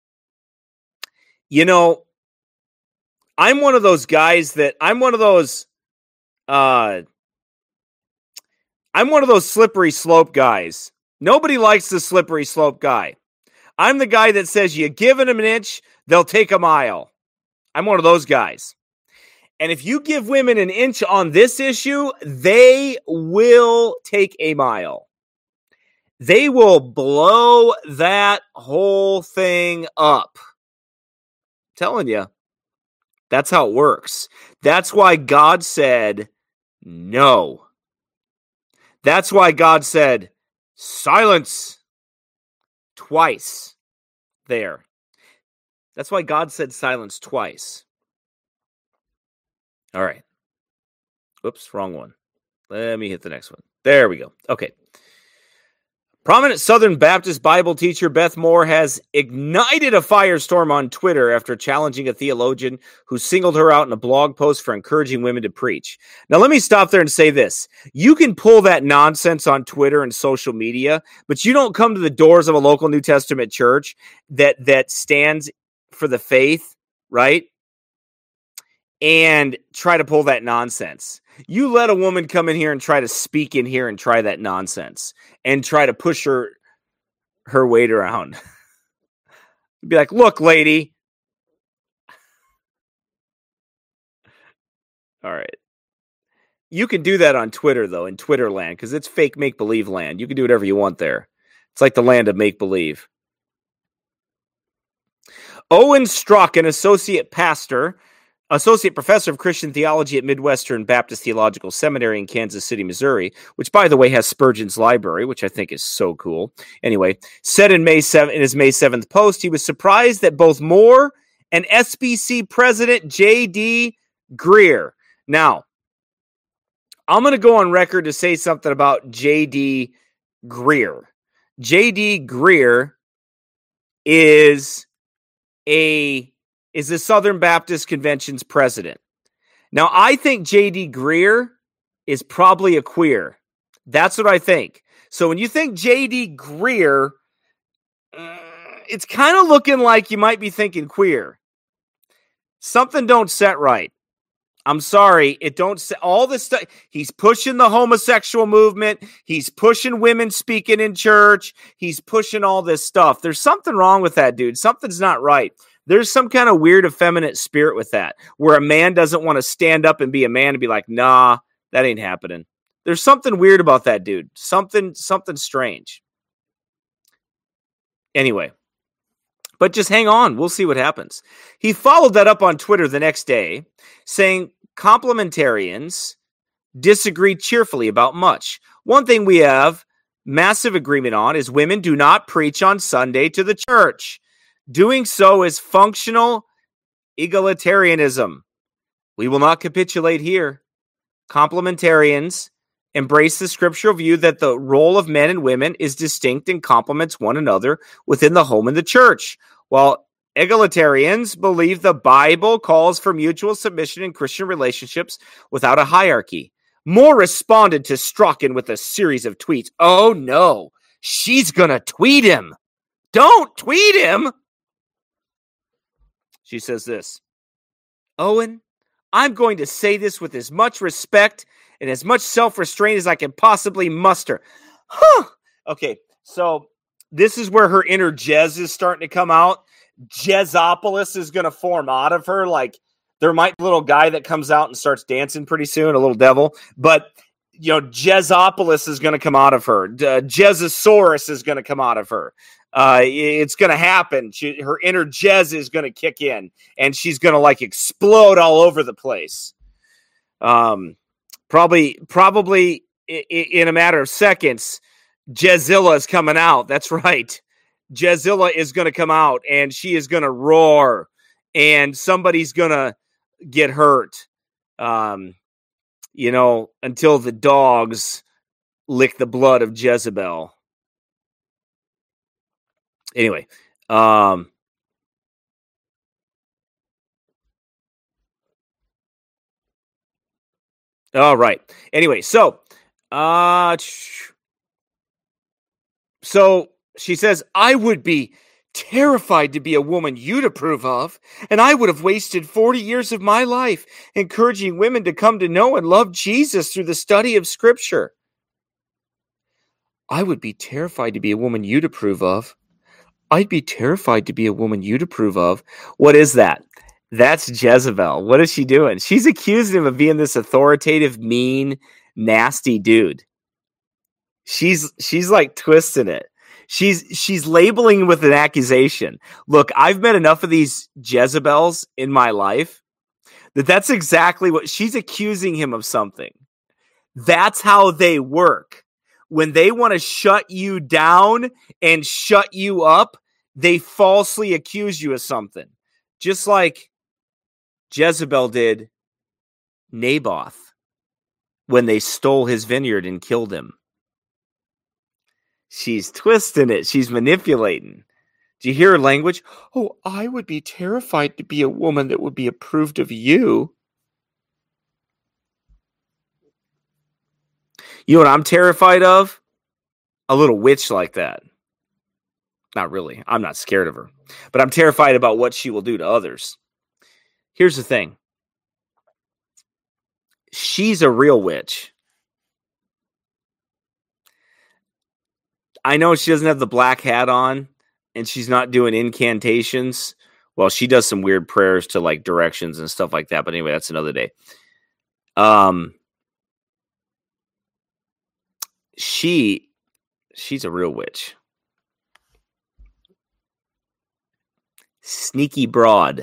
You know, I'm one of those guys that I'm one of those. Uh, I'm one of those slippery slope guys. Nobody likes the slippery slope guy. I'm the guy that says you give them an inch, they'll take a mile. I'm one of those guys. And if you give women an inch on this issue, they will take a mile. They will blow that whole thing up. I'm telling you, that's how it works. That's why God said no. That's why God said silence twice there. That's why God said silence twice. All right. Oops, wrong one. Let me hit the next one. There we go. Okay. Prominent Southern Baptist Bible teacher Beth Moore has ignited a firestorm on Twitter after challenging a theologian who singled her out in a blog post for encouraging women to preach. Now, let me stop there and say this. You can pull that nonsense on Twitter and social media, but you don't come to the doors of a local New Testament church that, that stands for the faith, right? And try to pull that nonsense. You let a woman come in here and try to speak in here and try that nonsense and try to push her her weight around. Be like, look, lady. All right. You can do that on Twitter, though, in Twitter land, because it's fake make-believe land. You can do whatever you want there. It's like the land of make-believe. Owen Strzok, an associate pastor, Associate Professor of Christian Theology at Midwestern Baptist Theological Seminary in Kansas City, Missouri, which, by the way, has Spurgeon's library, which I think is so cool. Anyway, said in May seventh, in his May seventh post, he was surprised that both Moore and S B C President J D Greear. Now, I'm going to go on record to say something about J D Greear. J D Greear is a... is the Southern Baptist Convention's president. Now, I think J D Greear is probably a queer. That's what I think. So when you think J D Greear, uh, it's kind of looking like you might be thinking queer. Something don't set right. I'm sorry, it don't set all this stuff. He's pushing the homosexual movement. He's pushing women speaking in church. He's pushing all this stuff. There's something wrong with that, dude. Something's not right. There's some kind of weird effeminate spirit with that, where a man doesn't want to stand up and be a man and be like, nah, that ain't happening. There's something weird about that dude. Something, something strange. Anyway, but just hang on. We'll see what happens. He followed that up on Twitter the next day, saying complementarians disagree cheerfully about much. One thing we have massive agreement on is women do not preach on Sunday to the church. Doing so is functional egalitarianism. We will not capitulate here. Complementarians embrace the scriptural view that the role of men and women is distinct and complements one another within the home and the church, while egalitarians believe the Bible calls for mutual submission in Christian relationships without a hierarchy. Moore responded to Strachan with a series of tweets. Oh no, she's gonna tweet him. Don't tweet him. She says this, Owen, I'm going to say this with as much respect and as much self-restraint as I can possibly muster. Huh. Okay, so this is where her inner Jez is starting to come out. Jezopolis is going to form out of her. Like, there might be a little guy that comes out and starts dancing pretty soon, a little devil. But, you know, Jezopolis is going to come out of her. Uh, Jezosaurus is going to come out of her. Uh, it's going to happen. She, her inner Jez is going to kick in, and she's going to like explode all over the place. Um, probably, probably in, in a matter of seconds, Jezilla is coming out. That's right. Jezilla is going to come out, and she is going to roar, and somebody's going to get hurt. Um, you know, until the dogs lick the blood of Jezebel. Anyway, um, all right. Anyway, so, uh, so she says, I would be terrified to be a woman you'd approve of, and I would have wasted forty years of my life encouraging women to come to know and love Jesus through the study of Scripture. I would be terrified to be a woman you'd approve of. I'd be terrified to be a woman you'd approve of. What is that? That's Jezebel. What is she doing? She's accusing him of being this authoritative, mean, nasty dude. She's she's like twisting it. She's she's labeling with an accusation. Look, I've met enough of these Jezebels in my life that that's exactly what she's accusing him of something. That's how they work. When they want to shut you down and shut you up, they falsely accuse you of something. Just like Jezebel did Naboth. when they stole his vineyard and killed him. She's twisting it. She's manipulating. Do you hear her language? Oh, I would be terrified to be a woman that would be approved of you. You know what I'm terrified of? A little witch like that. Not really. I'm not scared of her. But I'm terrified about what she will do to others. Here's the thing. She's a real witch. I know she doesn't have the black hat on and she's not doing incantations. Well, she does some weird prayers to like directions and stuff like that. But anyway, that's another day. Um, she, she's a real witch. Sneaky broad.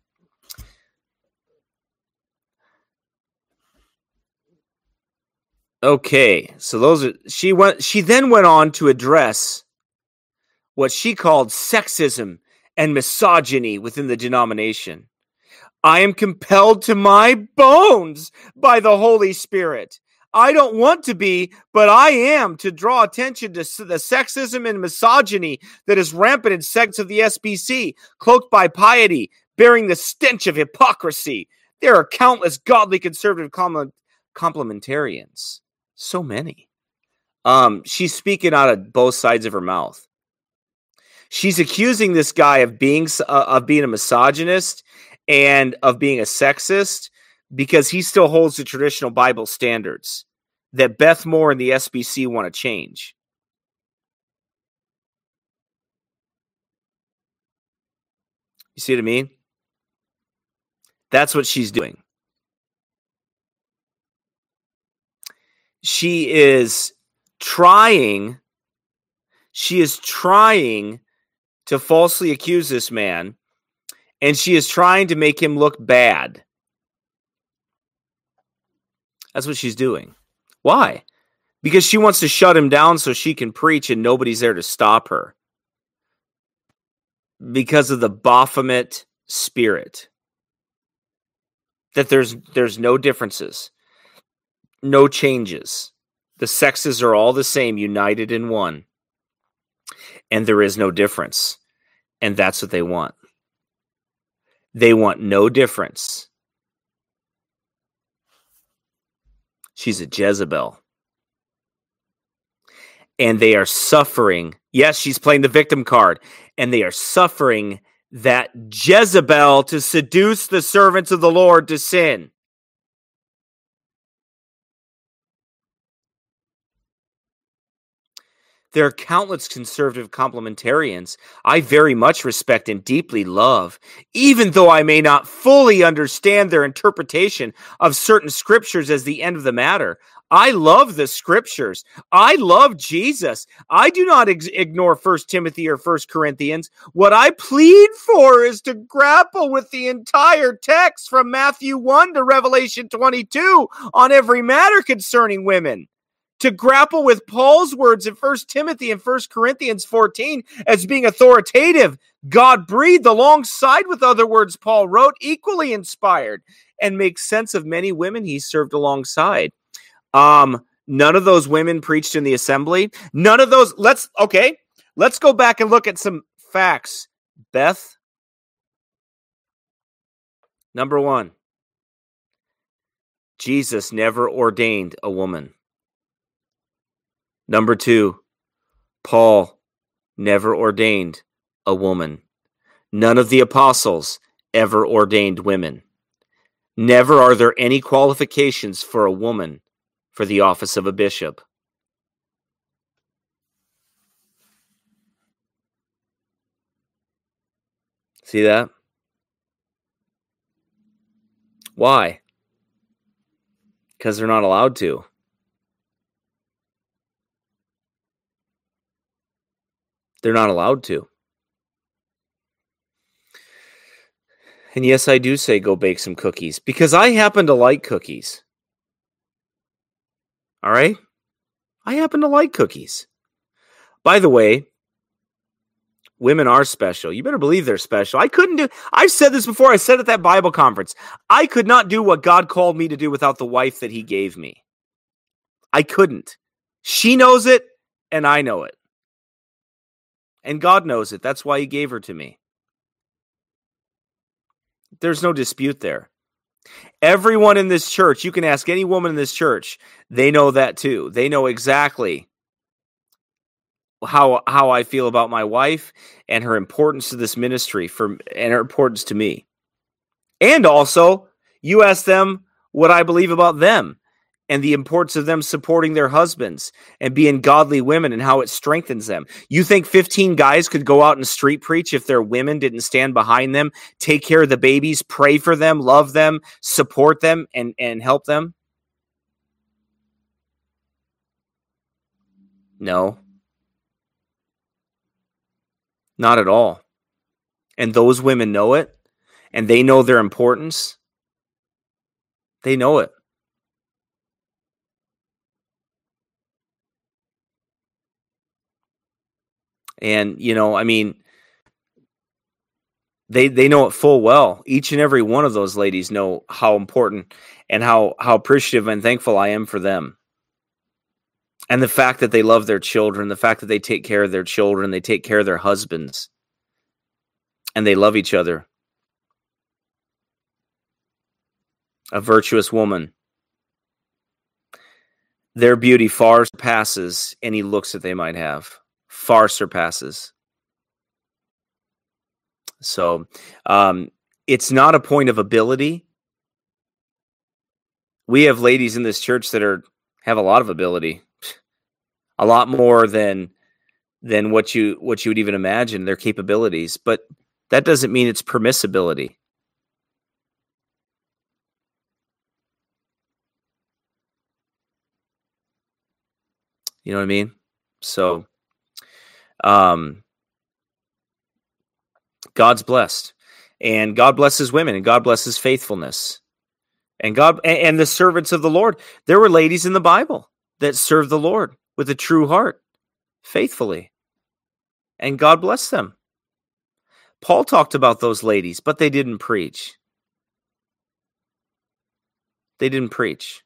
Okay, so those are she went she then went on to address what she called sexism and misogyny within the denomination. I am compelled to my bones by the Holy Spirit. I don't want to be, but I am, to draw attention to the sexism and misogyny that is rampant in sects of the S B C, cloaked by piety, bearing the stench of hypocrisy. There are countless godly conservative complementarians. So many. Um, she's speaking out of both sides of her mouth. She's accusing this guy of being uh, of being a misogynist and of being a sexist because he still holds the traditional Bible standards that Beth Moore and the S B C want to change. You see what I mean? That's what she's doing. She is trying, she is trying to falsely accuse this man, and she is trying to make him look bad. That's what she's doing. Why? Because she wants to shut him down so she can preach and nobody's there to stop her. Because of the Baphomet spirit. That there's there's no differences. No changes. The sexes are all the same, united in one. And there is no difference. And that's what they want. They want no difference. She's a Jezebel. And they are suffering. Yes, she's playing the victim card. And they are suffering that Jezebel to seduce the servants of the Lord to sin. There are countless conservative complementarians I very much respect and deeply love, even though I may not fully understand their interpretation of certain scriptures as the end of the matter. I love the scriptures. I love Jesus. I do not ex- ignore First Timothy or First Corinthians. What I plead for is to grapple with the entire text from Matthew one to Revelation twenty-two on every matter concerning women. To grapple with Paul's words in First Timothy and First Corinthians fourteen as being authoritative, God-breathed, alongside with other words Paul wrote, equally inspired, and make sense of many women he served alongside. Um, none of those women preached in the assembly. None of those. Let's, okay, let's go back and look at some facts. Beth, number one, Jesus never ordained a woman. Number two, Paul never ordained a woman. None of the apostles ever ordained women. Never are there any qualifications for a woman for the office of a bishop. See that? Why? Because they're not allowed to. They're not allowed to. And yes, I do say go bake some cookies because I happen to like cookies. All right? I happen to like cookies. By the way, women are special. You better believe they're special. I couldn't do, I've said this before. I said at that Bible conference, I could not do what God called me to do without the wife that he gave me. I couldn't. She knows it, and I know it. And God knows it. That's why he gave her to me. There's no dispute there. Everyone in this church, you can ask any woman in this church, they know that too. They know exactly how how I feel about my wife and her importance to this ministry for and her importance to me. And also, you ask them what I believe about them and the importance of them supporting their husbands and being godly women and how it strengthens them. You think fifteen guys could go out and street preach if their women didn't stand behind them, take care of the babies, pray for them, love them, support them, and, and help them? No. Not at all. And those women know it, and they know their importance. They know it. And, you know, I mean, they they know it full well. Each and every one of those ladies know how important and how, how appreciative and thankful I am for them. And the fact that they love their children, the fact that they take care of their children, they take care of their husbands, and they love each other. A virtuous woman. Their beauty far surpasses any looks that they might have. Far surpasses. So um, it's not a point of ability. We have ladies in this church that are have a lot of ability, a lot more than than what you what you would even imagine their capabilities. But that doesn't mean it's permissibility. You know what I mean? So, um, God's blessed, and God blesses women, and God blesses faithfulness, and God and the servants of the Lord. There were ladies in the Bible that served the Lord with a true heart, faithfully, and God blessed them. Paul talked about those ladies, but they didn't preach. They didn't preach.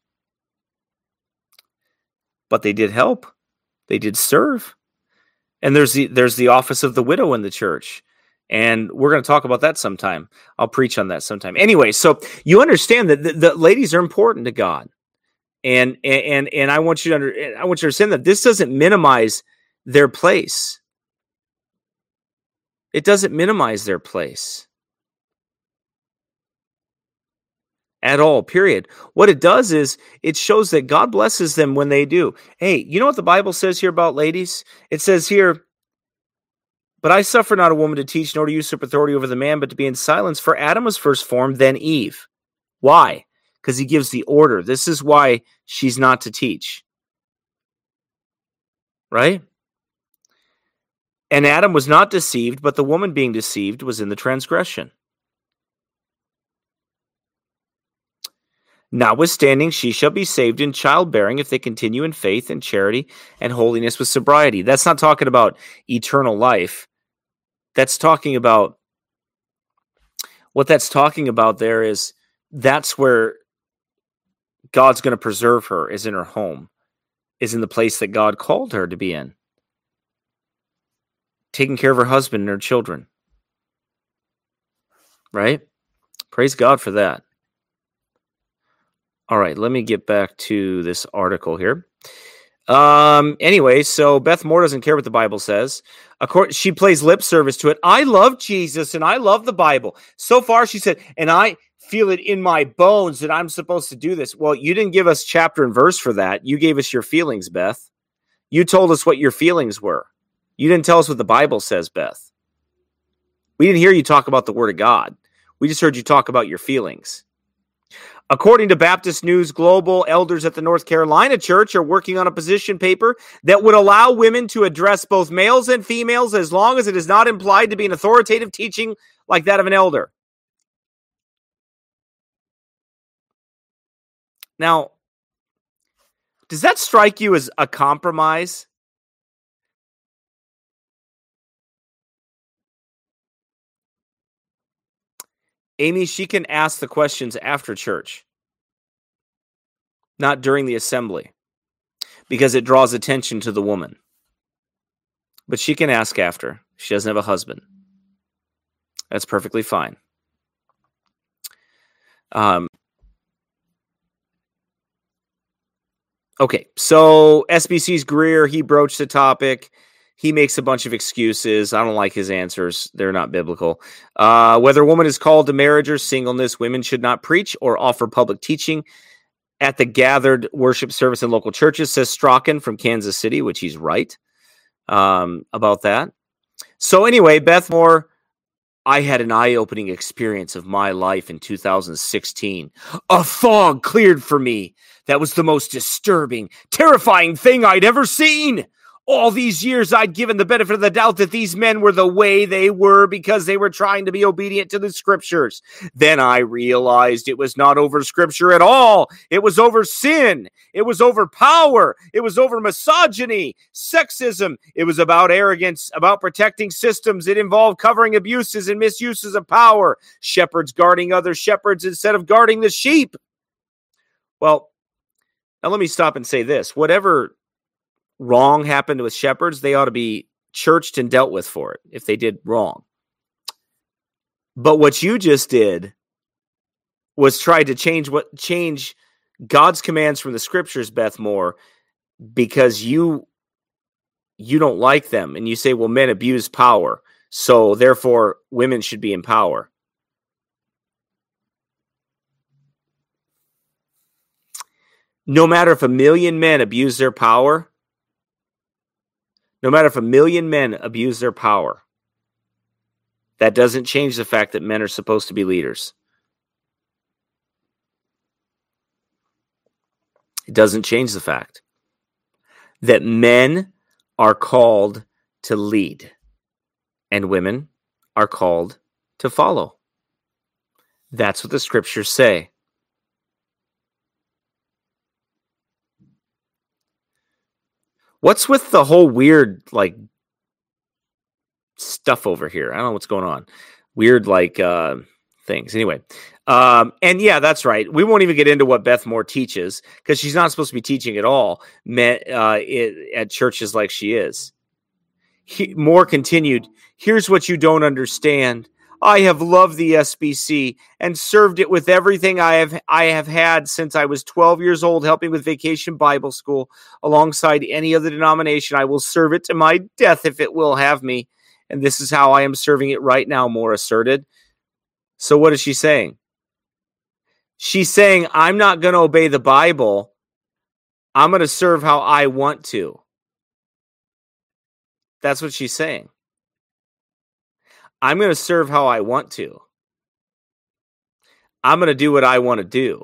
But they did help. They did serve. And there's the there's the office of the widow in the church. And we're going to talk about that sometime. I'll preach on that sometime. Anyway, so you understand that the, the ladies are important to God. And and and I want you to under, I want you to understand that this doesn't minimize their place. It doesn't minimize their place. At all, period. What it does is it shows that God blesses them when they do. Hey, you know what the Bible says here about ladies? It says here, but I suffer not a woman to teach, nor to usurp authority over the man, but to be in silence. For Adam was first formed, then Eve. Why? Because he gives the order. This is why she's not to teach. Right? And Adam was not deceived, but the woman being deceived was in the transgression. Notwithstanding, she shall be saved in childbearing if they continue in faith and charity and holiness with sobriety. That's not talking about eternal life. That's talking about, what that's talking about there is, that's where God's going to preserve her, is in her home, is in the place that God called her to be in. Taking care of her husband and her children. Right? Praise God for that. All right, let me get back to this article here. Um, anyway, so Beth Moore doesn't care what the Bible says. Of course, she plays lip service to it. I love Jesus and I love the Bible. So far, she said, and I feel it in my bones that I'm supposed to do this. Well, you didn't give us chapter and verse for that. You gave us your feelings, Beth. You told us what your feelings were. You didn't tell us what the Bible says, Beth. We didn't hear you talk about the Word of God. We just heard you talk about your feelings. According to Baptist News Global, elders at the North Carolina church are working on a position paper that would allow women to address both males and females as long as it is not implied to be an authoritative teaching like that of an elder. Now, does that strike you as a compromise? Amy, she can ask the questions after church, not during the assembly. because it draws attention to the woman. But she can ask after. She doesn't have a husband. That's perfectly fine. Um, okay, so S B C's Greer, he broached the topic. He makes a bunch of excuses. I don't like his answers. They're not biblical. Uh, whether a woman is called to marriage or singleness, women should not preach or offer public teaching at the gathered worship service in local churches, says Strachan from Kansas City, which he's right um, about that. So anyway, Beth Moore, I had an eye-opening experience of my life in two thousand sixteen. A fog cleared for me. That was the most disturbing, terrifying thing I'd ever seen. All these years, I'd given the benefit of the doubt that these men were the way they were because they were trying to be obedient to the scriptures. Then I realized it was not over scripture at all. It was over sin. It was over power. It was over misogyny, sexism. It was about arrogance, about protecting systems. It involved covering abuses and misuses of power. Shepherds guarding other shepherds instead of guarding the sheep. Well, now let me stop and say this. Whatever wrong happened with shepherds, they ought to be churched and dealt with for it if they did wrong. But what you just did was try to change what change God's commands from the scriptures, Beth Moore, because you you don't like them and you say, well, men abuse power, so therefore women should be in power. No matter if a million men abuse their power, No matter if a million men abuse their power, that doesn't change the fact that men are supposed to be leaders. It doesn't change the fact that men are called to lead and women are called to follow. That's what the scriptures say. What's with the whole weird, like, stuff over here? I don't know what's going on. Weird, like, uh, things. Anyway, um, and yeah, that's right. We won't even get into what Beth Moore teaches because she's not supposed to be teaching at all met, uh, it, at churches like she is. He, Moore continued, here's what you don't understand. I have loved the S B C and served it with everything I have I have had since I was twelve years old, helping with Vacation Bible School alongside any other denomination. I will serve it to my death if it will have me. And this is how I am serving it right now, Moore asserted. So what is she saying? She's saying, I'm not going to obey the Bible. I'm going to serve how I want to. That's what she's saying. I'm going to serve how I want to. I'm going to do what I want to do.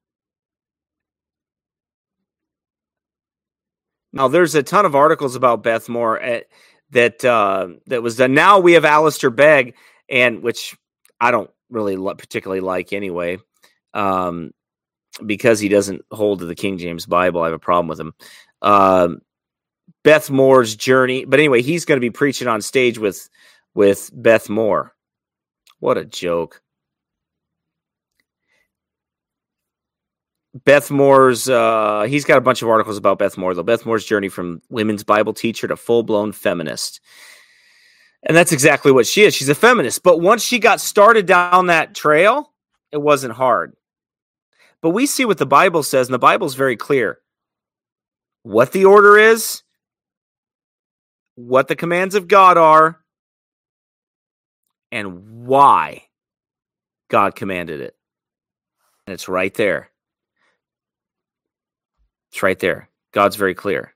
Now, there's a ton of articles about Beth Moore at, that uh, that was done. Now we have Alistair Begg, and which I don't really lo- particularly like anyway, um, because he doesn't hold to the King James Bible. I have a problem with him. Um, Beth Moore's journey, but anyway, he's going to be preaching on stage with. with Beth Moore. What a joke. Beth Moore's, uh, he's got a bunch of articles about Beth Moore, though. Beth Moore's journey from women's Bible teacher to full-blown feminist. And that's exactly what she is. She's a feminist. But once she got started down that trail, it wasn't hard. But we see what the Bible says, and the Bible's very clear. What the order is, what the commands of God are, and why God commanded it. And it's right there. It's right there. God's very clear.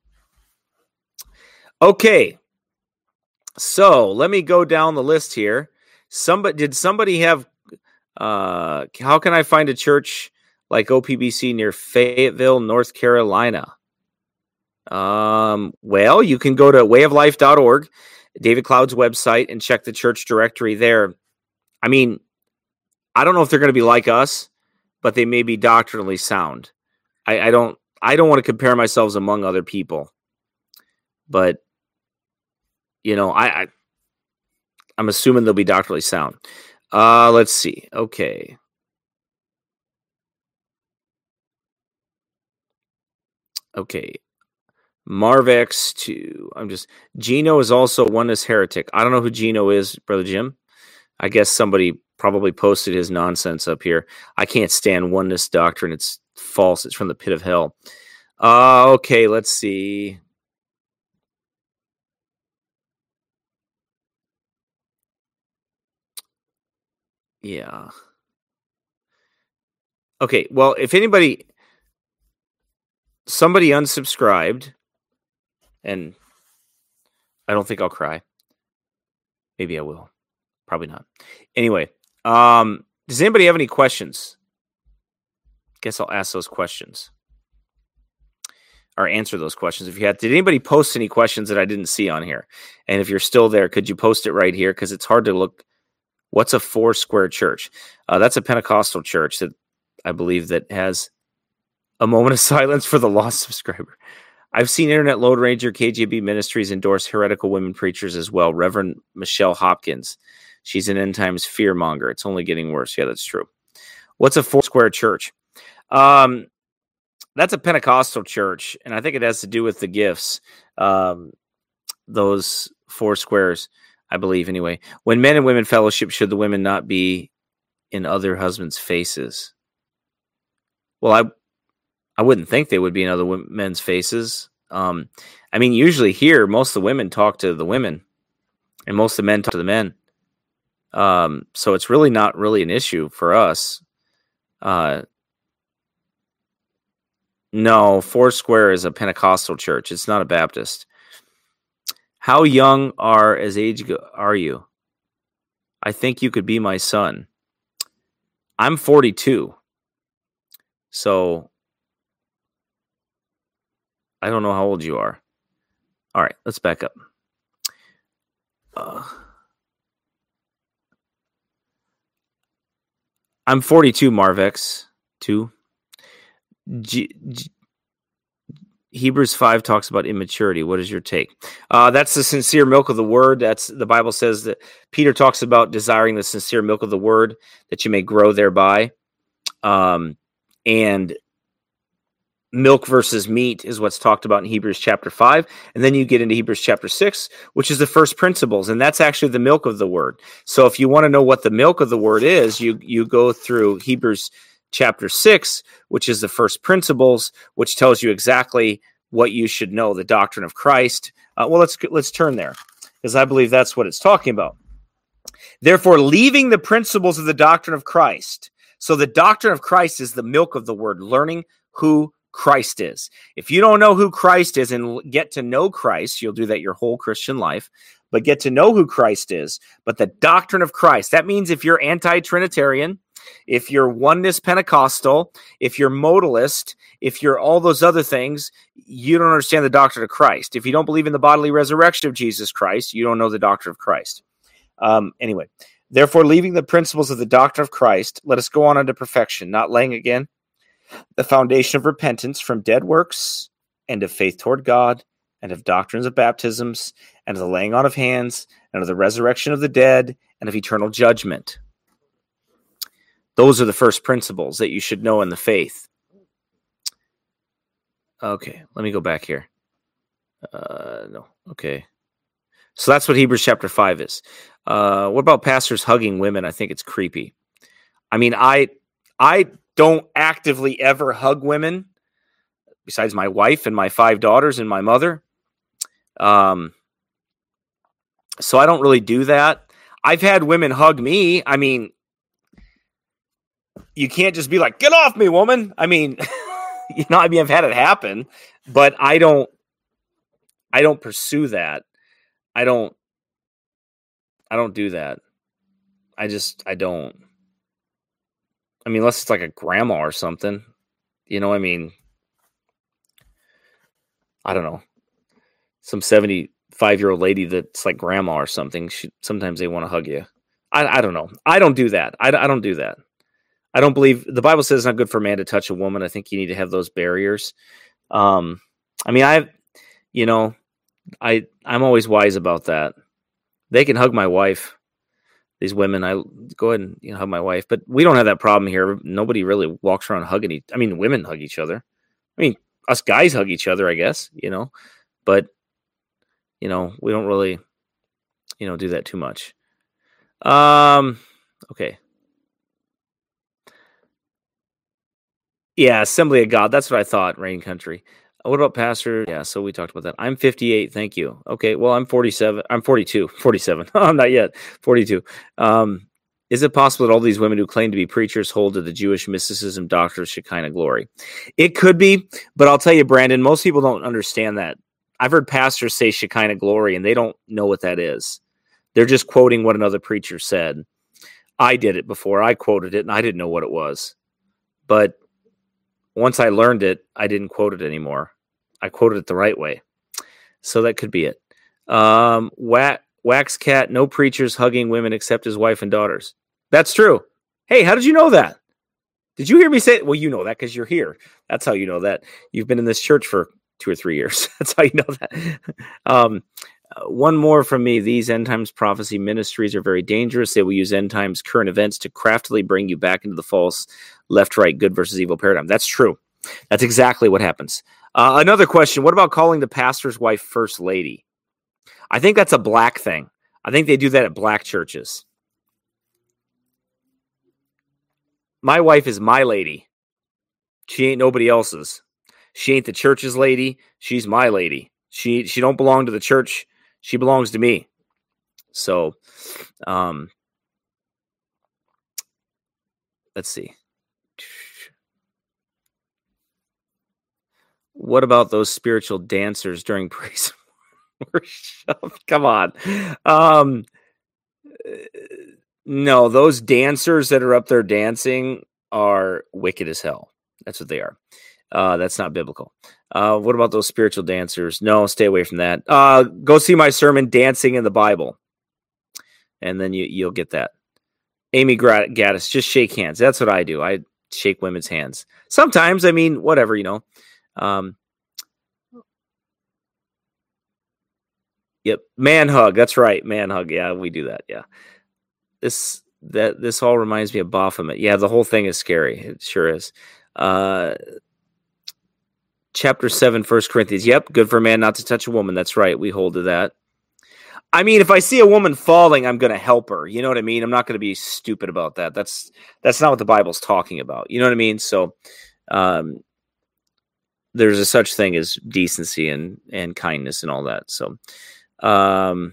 Okay. So let me go down the list here. Somebody did somebody have uh how can I find a church like O P B C near Fayetteville, North Carolina? Um, well, you can go to way of life dot org, David Cloud's website, and check the church directory there. I mean, I don't know if they're going to be like us, but they may be doctrinally sound. I, I don't I don't want to compare myself among other people. But you know, I, I I'm assuming they'll be doctrinally sound. Uh, let's see. Okay. Okay. Marvex two. I'm just Gino is also oneness heretic. I don't know who Gino is, Brother Jim. I guess somebody probably posted his nonsense up here. I can't stand oneness doctrine. It's false. It's from the pit of hell. Uh, okay, let's see. Yeah. Okay, well, if anybody, somebody unsubscribed, and I don't think I'll cry. Maybe I will. Probably not. Anyway, um, does anybody have any questions? Guess I'll ask those questions. Or answer those questions if you had. Did anybody post any questions that I didn't see on here? And if you're still there, could you post it right here? Because it's hard to look. What's a four square church? Uh, that's a Pentecostal church that I believe that has a moment of silence for the lost subscriber. I've seen Internet Load Ranger, K J B Ministries endorse heretical women preachers as well. Reverend Michelle Hopkins. She's an end times fear monger. It's only getting worse. Yeah, that's true. What's a four square church? Um, that's a Pentecostal church, and I think it has to do with the gifts. Um, those four squares, I believe, anyway. When men and women fellowship, should the women not be in other husbands' faces? Well, I I wouldn't think they would be in other men's faces. Um, I mean, usually here, most of the women talk to the women, and most of the men talk to the men. Um, so it's really not really an issue for us. Uh, no, Foursquare is a Pentecostal church. It's not a Baptist. How young are as age go- are you? I think you could be my son. I'm forty-two. So I don't know how old you are. All right, let's back up. Uh, I'm forty-two, Marvex. Two. G- G- Hebrews five talks about immaturity. What is your take? Uh, that's the sincere milk of the word. That's the Bible says that Peter talks about desiring the sincere milk of the word that you may grow thereby. Um, and milk versus meat is what's talked about in Hebrews chapter five. And then you get into Hebrews chapter six, which is the first principles. And that's actually the milk of the word. So if you want to know what the milk of the word is, you, you go through Hebrews chapter six, which is the first principles, which tells you exactly what you should know, the doctrine of Christ. Uh, well, let's, let's turn there because I believe that's what it's talking about. Therefore, leaving the principles of the doctrine of Christ. So the doctrine of Christ is the milk of the word, learning who Christ is. If you don't know who Christ is and get to know Christ, you'll do that your whole Christian life, but get to know who Christ is. But the doctrine of Christ, that means if you're anti-Trinitarian, if you're oneness Pentecostal, if you're modalist, if you're all those other things, you don't understand the doctrine of Christ. If you don't believe in the bodily resurrection of Jesus Christ, you don't know the doctrine of Christ. Um, anyway, therefore, leaving the principles of the doctrine of Christ, let us go on unto perfection, not laying again the foundation of repentance from dead works and of faith toward God and of doctrines of baptisms and of the laying on of hands and of the resurrection of the dead and of eternal judgment. Those are the first principles that you should know in the faith. Okay, let me go back here. Uh, no, okay. So that's what Hebrews chapter five is. Uh, what about pastors hugging women? I think it's creepy. I mean, I I don't actively ever hug women besides my wife and my five daughters and my mother. Um, so I don't really do that. I've had women hug me. I mean, you can't just be like, get off me, woman. I mean, you know, I mean, I've had it happen, but I don't, I don't pursue that. I don't, I don't do that. I just, I don't. I mean, unless it's like a grandma or something, you know, I mean, I don't know. Some seventy-five-year-old lady that's like grandma or something, she, sometimes they want to hug you. I, I don't know. I don't do that. I, I don't do that. I don't believe, the Bible says it's not good for a man to touch a woman. I think you need to have those barriers. Um, I mean, I, you know, I, I'm always wise about that. They can hug my wife. These women, I go ahead and you know, hug my wife, but we don't have that problem here. Nobody really walks around hugging each. I mean, women hug each other. I mean, us guys hug each other, I guess, you know, but you know, we don't really, you know, do that too much. Um, okay. Yeah, Assembly of God. That's what I thought. Rain Country. Uh, What about Pastor? Yeah, so we talked about that. I'm fifty-eight. Thank you. Okay, well, I'm forty-seven. I'm forty-two. forty-seven. I'm not yet. forty-two. Um, is it possible that all these women who claim to be preachers hold to the Jewish mysticism doctrine of Shekinah glory? It could be, but I'll tell you, Brandon, most people don't understand that. I've heard pastors say Shekinah glory, and they don't know what that is. They're just quoting what another preacher said. I did it before. I quoted it, and I didn't know what it was. But once I learned it, I didn't quote it anymore. I quoted it the right way. So that could be it. Um, Wax, Wax Cat, no preachers hugging women except his wife and daughters. That's true. Hey, how did you know that? Did you hear me say it? Well, you know that because you're here. That's how you know that. You've been in this church for two or three years. That's how you know that. um, uh, one more from me. These end times prophecy ministries are very dangerous. They will use end times current events to craftily bring you back into the false left, right, good versus evil paradigm. That's true. That's exactly what happens. Uh, another question. What about calling the pastor's wife first lady? I think that's a black thing. I think they do that at black churches. My wife is my lady. She ain't nobody else's. She ain't the church's lady. She's my lady. She she don't belong to the church. She belongs to me. So, um, let's see. What about those spiritual dancers during praise and worship? Come on. Um, no, those dancers that are up there dancing are wicked as hell. That's what they are. Uh, that's not biblical. Uh, what about those spiritual dancers? No, stay away from that. Uh, go see my sermon, Dancing in the Bible. And then you, you'll get that. Amy Gaddis, just shake hands. That's what I do. I shake women's hands. Sometimes, I mean, whatever, you know. Um, yep. Man hug. That's right. Man hug. Yeah, we do that. Yeah. This, that, this all reminds me of Baphomet. Yeah, the whole thing is scary. It sure is. Uh, chapter seven, First Corinthians. Yep. Good for a man not to touch a woman. That's right. We hold to that. I mean, if I see a woman falling, I'm going to help her. You know what I mean? I'm not going to be stupid about that. That's, that's not what the Bible's talking about. You know what I mean? So, um, there's a such thing as decency and, and kindness and all that. So, um,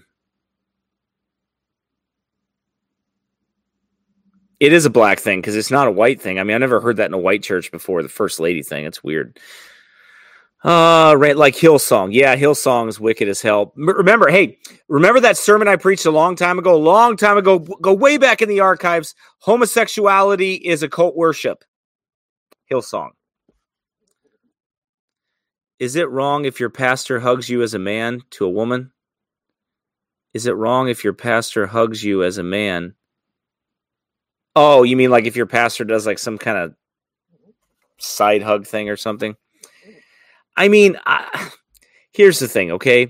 it is a black thing because it's not a white thing. I mean, I never heard that in a white church before. The first lady thing. It's weird. Uh, right, like Hillsong. Yeah, Hillsong is wicked as hell. M- remember, hey, remember that sermon I preached a long time ago? A long time ago. Go way back in the archives. Homosexuality is a cult worship. Hillsong. Is it wrong if your pastor hugs you as a man to a woman? Is it wrong if your pastor hugs you as a man? Oh, you mean like if your pastor does like some kind of side hug thing or something? I mean, I, here's the thing, okay?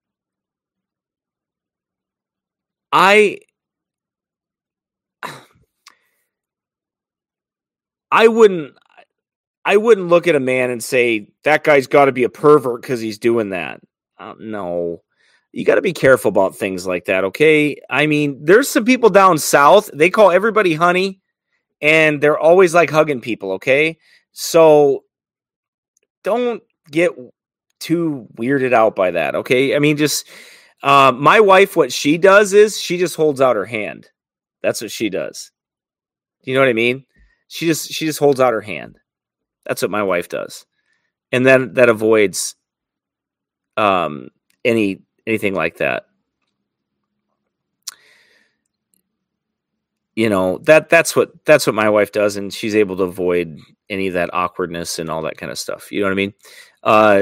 I I wouldn't I wouldn't look at a man and say that guy's got to be a pervert because he's doing that. Uh, no. You got to be careful about things like that, okay? I mean, there's some people down south, they call everybody honey, and they're always like hugging people, okay? So don't get too weirded out by that, okay? I mean, just uh, my wife, what she does is she just holds out her hand. That's what she does. You know what I mean? She just she just holds out her hand. That's what my wife does, and then that avoids um, any anything like that. You know, that that's what that's what my wife does, and she's able to avoid any of that awkwardness and all that kind of stuff. You know what I mean? Uh,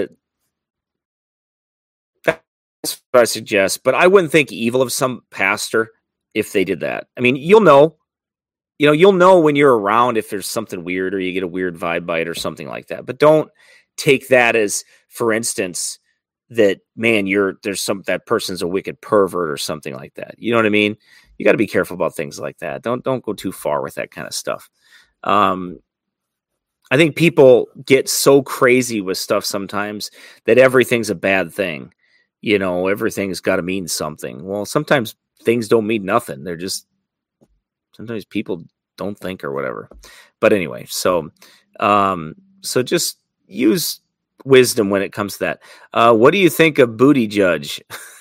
that's what I suggest, but I wouldn't think evil of some pastor if they did that. I mean, you'll know, you know, you'll know when you're around if there's something weird or you get a weird vibe by it or something like that. But don't take that as, for instance, that man, you're there's some that person's a wicked pervert or something like that. You know what I mean? You got to be careful about things like that. Don't don't go too far with that kind of stuff. Um, I think people get so crazy with stuff sometimes that everything's a bad thing. You know, everything's got to mean something. Well, sometimes things don't mean nothing. They're just, sometimes people don't think or whatever. But anyway, so, um, so just use wisdom when it comes to that. Uh, what do you think of Booty Judge?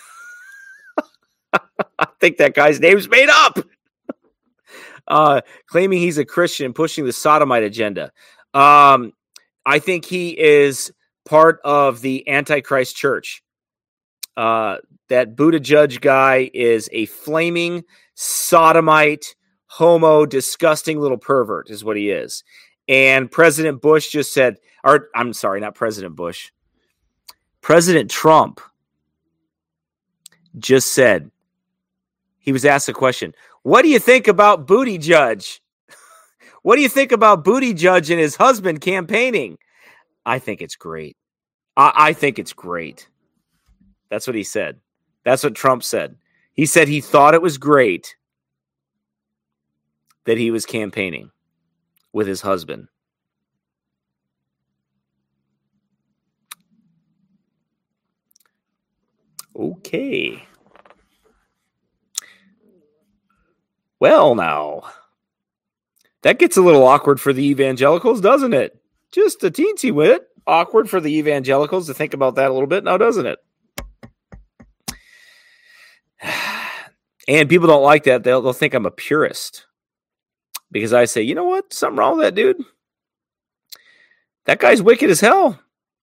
I think that guy's name's made up. Uh, claiming he's a Christian, pushing the sodomite agenda. Um, I think he is part of the Antichrist church. Uh, that Buttigieg guy is a flaming sodomite, homo, disgusting little pervert is what he is. And President Bush just said, or I'm sorry, not President Bush. President Trump just said, he was asked a question, what do you think about Buttigieg? What do you think about Buttigieg and his husband campaigning? I think it's great. I, I think it's great. That's what he said. That's what Trump said. He said he thought it was great that he was campaigning with his husband. Okay. Well, now, that gets a little awkward for the evangelicals, doesn't it? Just a teensy bit awkward for the evangelicals to think about that a little bit now, doesn't it? And people don't like that. They'll, they'll think I'm a purist because I say, you know what? Something wrong with that dude. That guy's wicked as hell.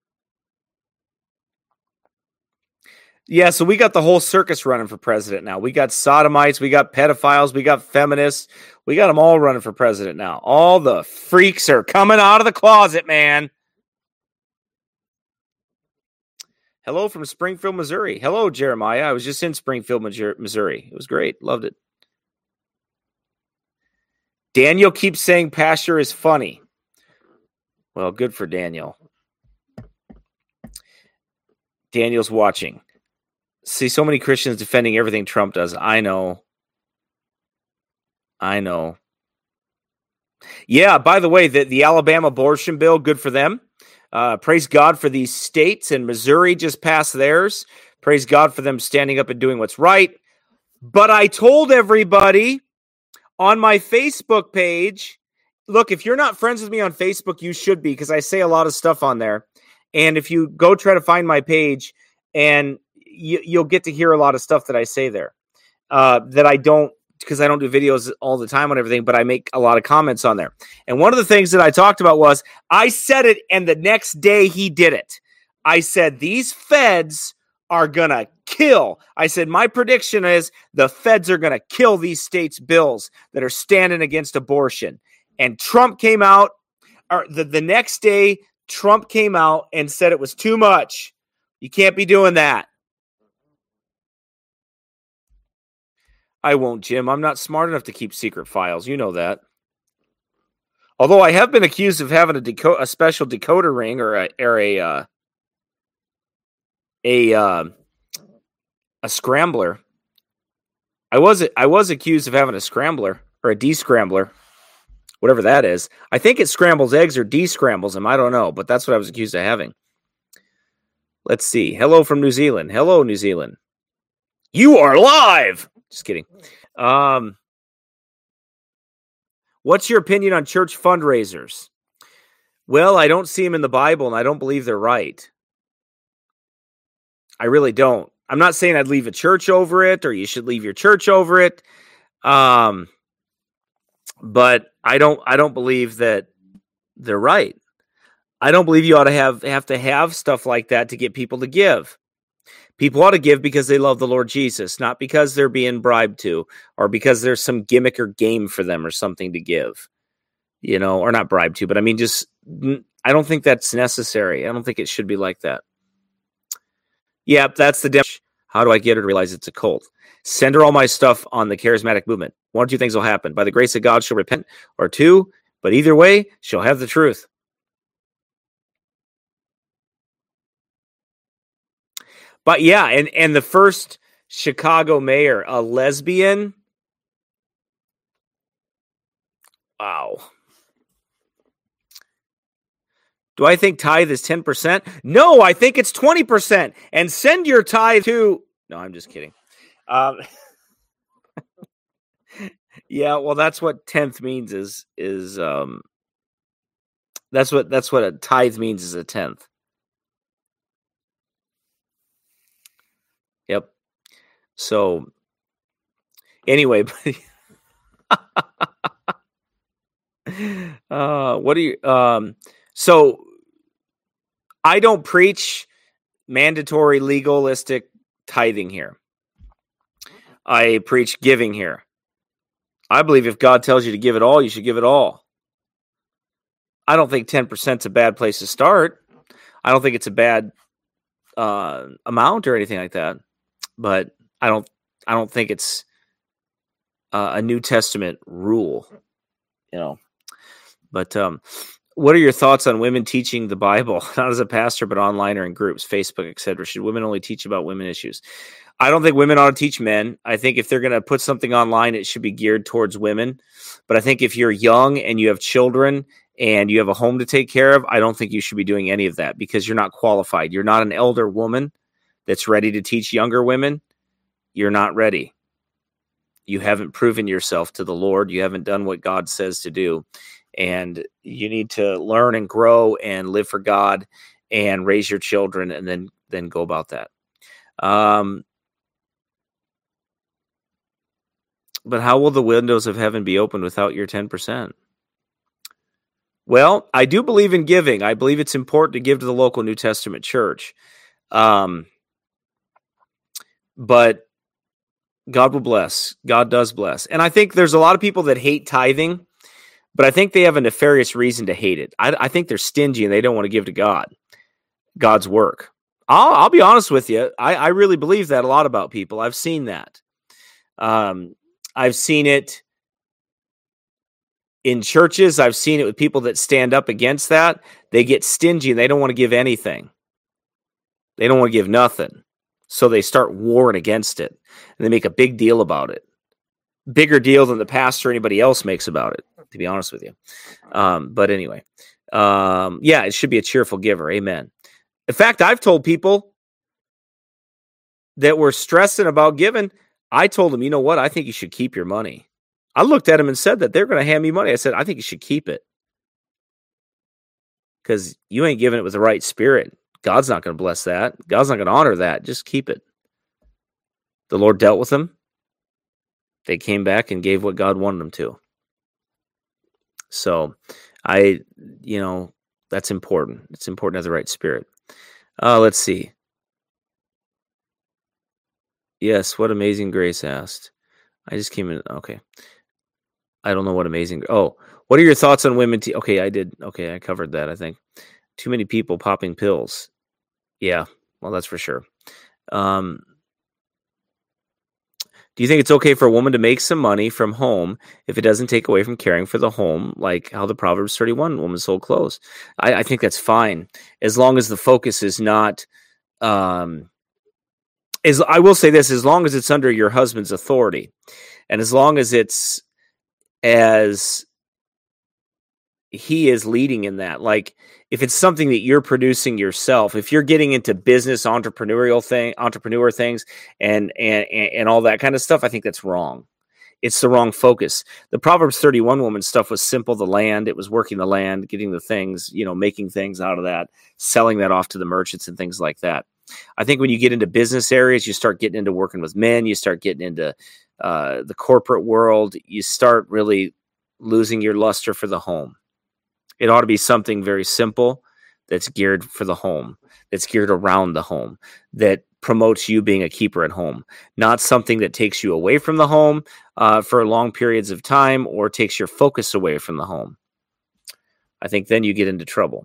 Yeah, so we got the whole circus running for president now. We got sodomites, we got pedophiles, we got feminists. We got them all running for president now. All the freaks are coming out of the closet, man. Hello from Springfield, Missouri. Hello, Jeremiah. I was just in Springfield, Missouri. It was great. Loved it. Daniel keeps saying Pastor is funny. Well, good for Daniel. Daniel's watching. See, so many Christians defending everything Trump does. I know. I know. Yeah, by the way, the, the Alabama abortion bill, good for them. Uh, praise God for these states, and Missouri just passed theirs. Praise God for them standing up and doing what's right. But I told everybody on my Facebook page, look, if you're not friends with me on Facebook, you should be, because I say a lot of stuff on there. And if you go try to find my page, and you, you'll get to hear a lot of stuff that I say there uh, that I don't, because I don't do videos all the time on everything, but I make a lot of comments on there. And one of the things that I talked about was I said it, and the next day he did it. I said, these feds are going to kill. I said, my prediction is the feds are going to kill these states' bills that are standing against abortion. And Trump came out, or the, the next day, Trump came out and said it was too much. You can't be doing that. I won't, Jim. I'm not smart enough to keep secret files. You know that. Although I have been accused of having a, deco- a special decoder ring or a or a uh, a uh, a scrambler. I was I was accused of having a scrambler or a descrambler, whatever that is. I think it scrambles eggs or descrambles them. I don't know, but that's what I was accused of having. Let's see. Hello from New Zealand. Hello, New Zealand. You are live. Just kidding. Um, what's your opinion on church fundraisers? Well, I don't see them in the Bible, and I don't believe they're right. I really don't. I'm not saying I'd leave a church over it, or you should leave your church over it. Um, but I don't. I don't believe that they're right. I don't believe you ought to have have to have stuff like that to get people to give. People ought to give because they love the Lord Jesus, not because they're being bribed to, or because there's some gimmick or game for them or something to give, you know, or not bribed to, but I mean, just, I don't think that's necessary. I don't think it should be like that. Yeah, that's the damage. How do I get her to realize it's a cult? Send her all my stuff on the charismatic movement. One or two things will happen. By the grace of God, she'll repent, or two, but either way, she'll have the truth. But yeah, and, and the first Chicago mayor, a lesbian. Wow. Do I think tithe is ten percent? No, I think it's twenty percent. And send your tithe to... No, I'm just kidding. Um, yeah, well, that's what tenth means is... is um, that's what that's what a tithe means is a tenth. Yep. So, anyway... uh, what do you... Um, so, I don't preach mandatory legalistic tithing here. I preach giving here. I believe if God tells you to give it all, you should give it all. I don't think ten percent is a bad place to start. I don't think it's a bad uh, amount or anything like that. But I don't I don't think it's uh, a New Testament rule, you know. But um, what are your thoughts on women teaching the Bible, not as a pastor, but online or in groups, Facebook, et cetera? Should women only teach about women issues? I don't think women ought to teach men. I think if they're going to put something online, it should be geared towards women. But I think if you're young and you have children and you have a home to take care of, I don't think you should be doing any of that because you're not qualified. You're not an elder woman that's ready to teach younger women. You're not ready. You haven't proven yourself to the Lord. You haven't done what God says to do. And you need to learn and grow and live for God and raise your children and then, then go about that. Um, but how will the windows of heaven be opened without your ten percent? Well, I do believe in giving. I believe it's important to give to the local New Testament church. Um, but God will bless. God does bless. And I think there's a lot of people that hate tithing, but I think they have a nefarious reason to hate it. I, I think they're stingy and they don't want to give to God, God's work. I'll, I'll be honest with you. I, I really believe that a lot about people. I've seen that. Um, I've seen it in churches. I've seen it with people that stand up against that. They get stingy and they don't want to give anything. They don't want to give nothing. So they start warring against it and they make a big deal about it. Bigger deal than the pastor or anybody else makes about it, to be honest with you. Um, but anyway, um, yeah, it should be a cheerful giver. Amen. In fact, I've told people that were stressing about giving, I told them, you know what? I think you should keep your money. I looked at them and said that they're going to hand me money. I said, I think you should keep it because you ain't giving it with the right spirit. God's not going to bless that. God's not going to honor that. Just keep it. The Lord dealt with them. They came back and gave what God wanted them to. So I, you know, that's important. It's important to have the right spirit. Uh, let's see. Yes, what Amazing Grace asked. I just came in. Okay. I don't know what Amazing. Oh, what are your thoughts on women? Te- okay, I did. Okay, I covered that, I think. Too many people popping pills. Yeah, well, that's for sure. Um, do you think it's okay for a woman to make some money from home if it doesn't take away from caring for the home, like how the Proverbs thirty-one woman sold clothes? I, I think that's fine, as long as the focus is not... Um, As I will say this, as long as it's under your husband's authority, and as long as it's as he is leading in that, like if it's something that you're producing yourself, if you're getting into business, entrepreneurial thing, entrepreneur things, and and and all that kind of stuff, I think that's wrong. It's the wrong focus. The Proverbs thirty-one woman stuff was simple. The land, it was working the land, getting the things, you know, making things out of that, selling that off to the merchants and things like that. I think when you get into business areas, you start getting into working with men, you start getting into uh, the corporate world, you start really losing your luster for the home. It ought to be something very simple that's geared for the home, that's geared around the home, that promotes you being a keeper at home, not something that takes you away from the home uh, for long periods of time or takes your focus away from the home. I think then you get into trouble.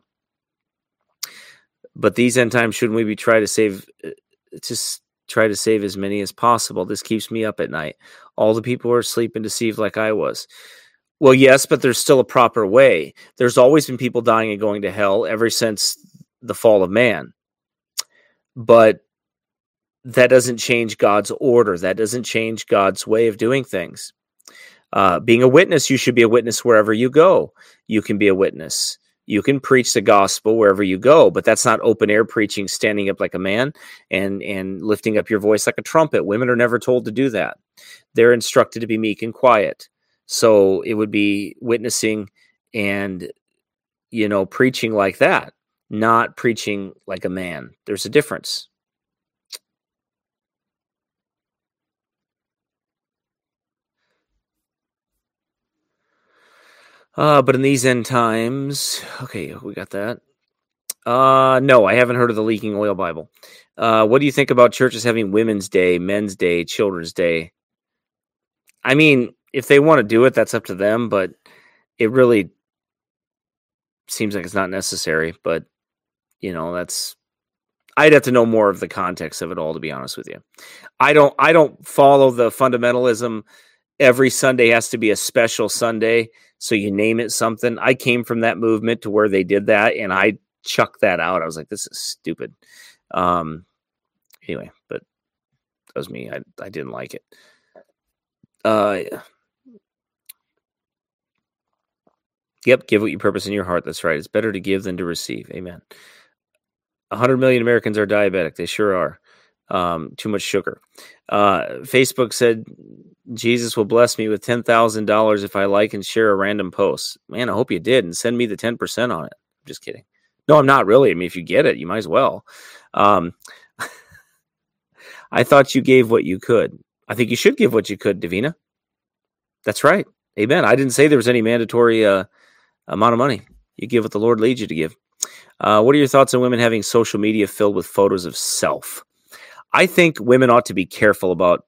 But these end times, shouldn't we be trying to save, just try to save as many as possible? This keeps me up at night. All the people are asleep and deceived like I was. Well, yes, but there's still a proper way. There's always been people dying and going to hell ever since the fall of man. But that doesn't change God's order. That doesn't change God's way of doing things. Uh, being a witness, you should be a witness wherever you go. You can be a witness. You can preach the gospel wherever you go, but that's not open air preaching, standing up like a man and and lifting up your voice like a trumpet. Women are never told to do that. They're instructed to be meek and quiet. So it would be witnessing and, you know, preaching like that, not preaching like a man. There's a difference. Uh, but in these end times, okay, we got that. Uh, no, I haven't heard of the Leaking Oil Bible. Uh, what do you think about churches having Women's Day, Men's Day, Children's Day? I mean, if they want to do it, that's up to them, but it really seems like it's not necessary. But, you know, that's, I'd have to know more of the context of it all, to be honest with you. I don't, I don't follow the fundamentalism. Every Sunday has to be a special Sunday, so you name it something. I came from that movement to where they did that, and I chucked that out. I was like, this is stupid. Um, anyway, but that was me. I, I didn't like it. Uh, yep, give what you purpose in your heart. That's right. It's better to give than to receive. Amen. one hundred million Americans are diabetic. They sure are. Um, too much sugar. Uh, Facebook said, Jesus will bless me with ten thousand dollars if I like and share a random post. Man, I hope you did, and send me the ten percent on it. I'm just kidding. No, I'm not really. I mean, if you get it, you might as well. Um, I thought you gave what you could. I think you should give what you could, Davina. That's right. Amen. I didn't say there was any mandatory uh, amount of money. You give what the Lord leads you to give. Uh, what are your thoughts on women having social media filled with photos of self? I think women ought to be careful about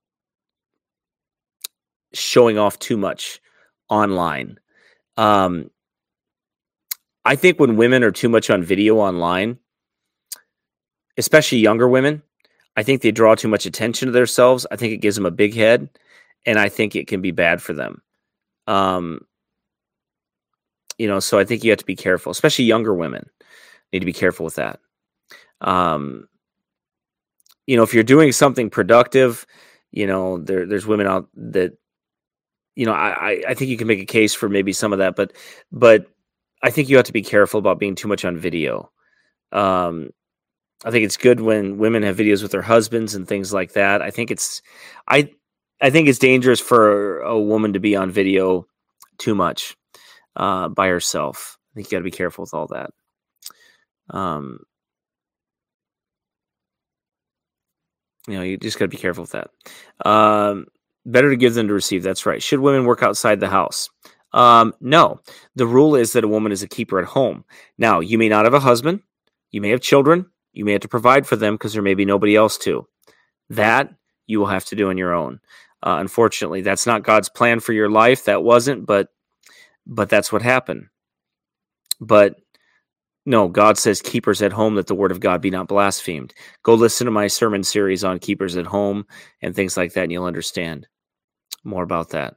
showing off too much online. Um, I think when women are too much on video online, especially younger women, I think they draw too much attention to themselves. I think it gives them a big head, and I think it can be bad for them. Um, you know, so I think you have to be careful, especially younger women need to be careful with that. Um, you know, if you're doing something productive, you know, there, there's women out that, you know, I, I think you can make a case for maybe some of that, but, but I think you have to be careful about being too much on video. Um, I think it's good when women have videos with their husbands and things like that. I think it's, I, I think it's dangerous for a woman to be on video too much uh, by herself. I think you got to be careful with all that. Um, you know, you just got to be careful with that. Um, better to give than to receive. That's right. Should women work outside the house? Um, no. The rule is that a woman is a keeper at home. Now, you may not have a husband. You may have children. You may have to provide for them because there may be nobody else to. That you will have to do on your own. Uh, unfortunately, that's not God's plan for your life. That wasn't, but but that's what happened. But no, God says keepers at home, that the word of God be not blasphemed. Go listen to my sermon series on keepers at home and things like that, and you'll understand more about that.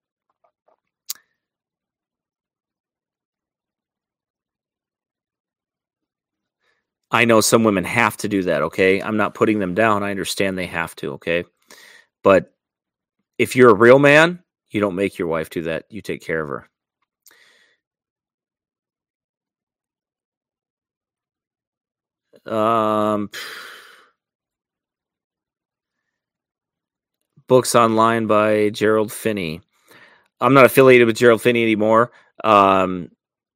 I know some women have to do that, okay? I'm not putting them down. I understand they have to, okay? But if you're a real man, you don't make your wife do that. You take care of her. Um, books online by Gerald Finney. I'm not affiliated with Gerald Finney anymore. Um,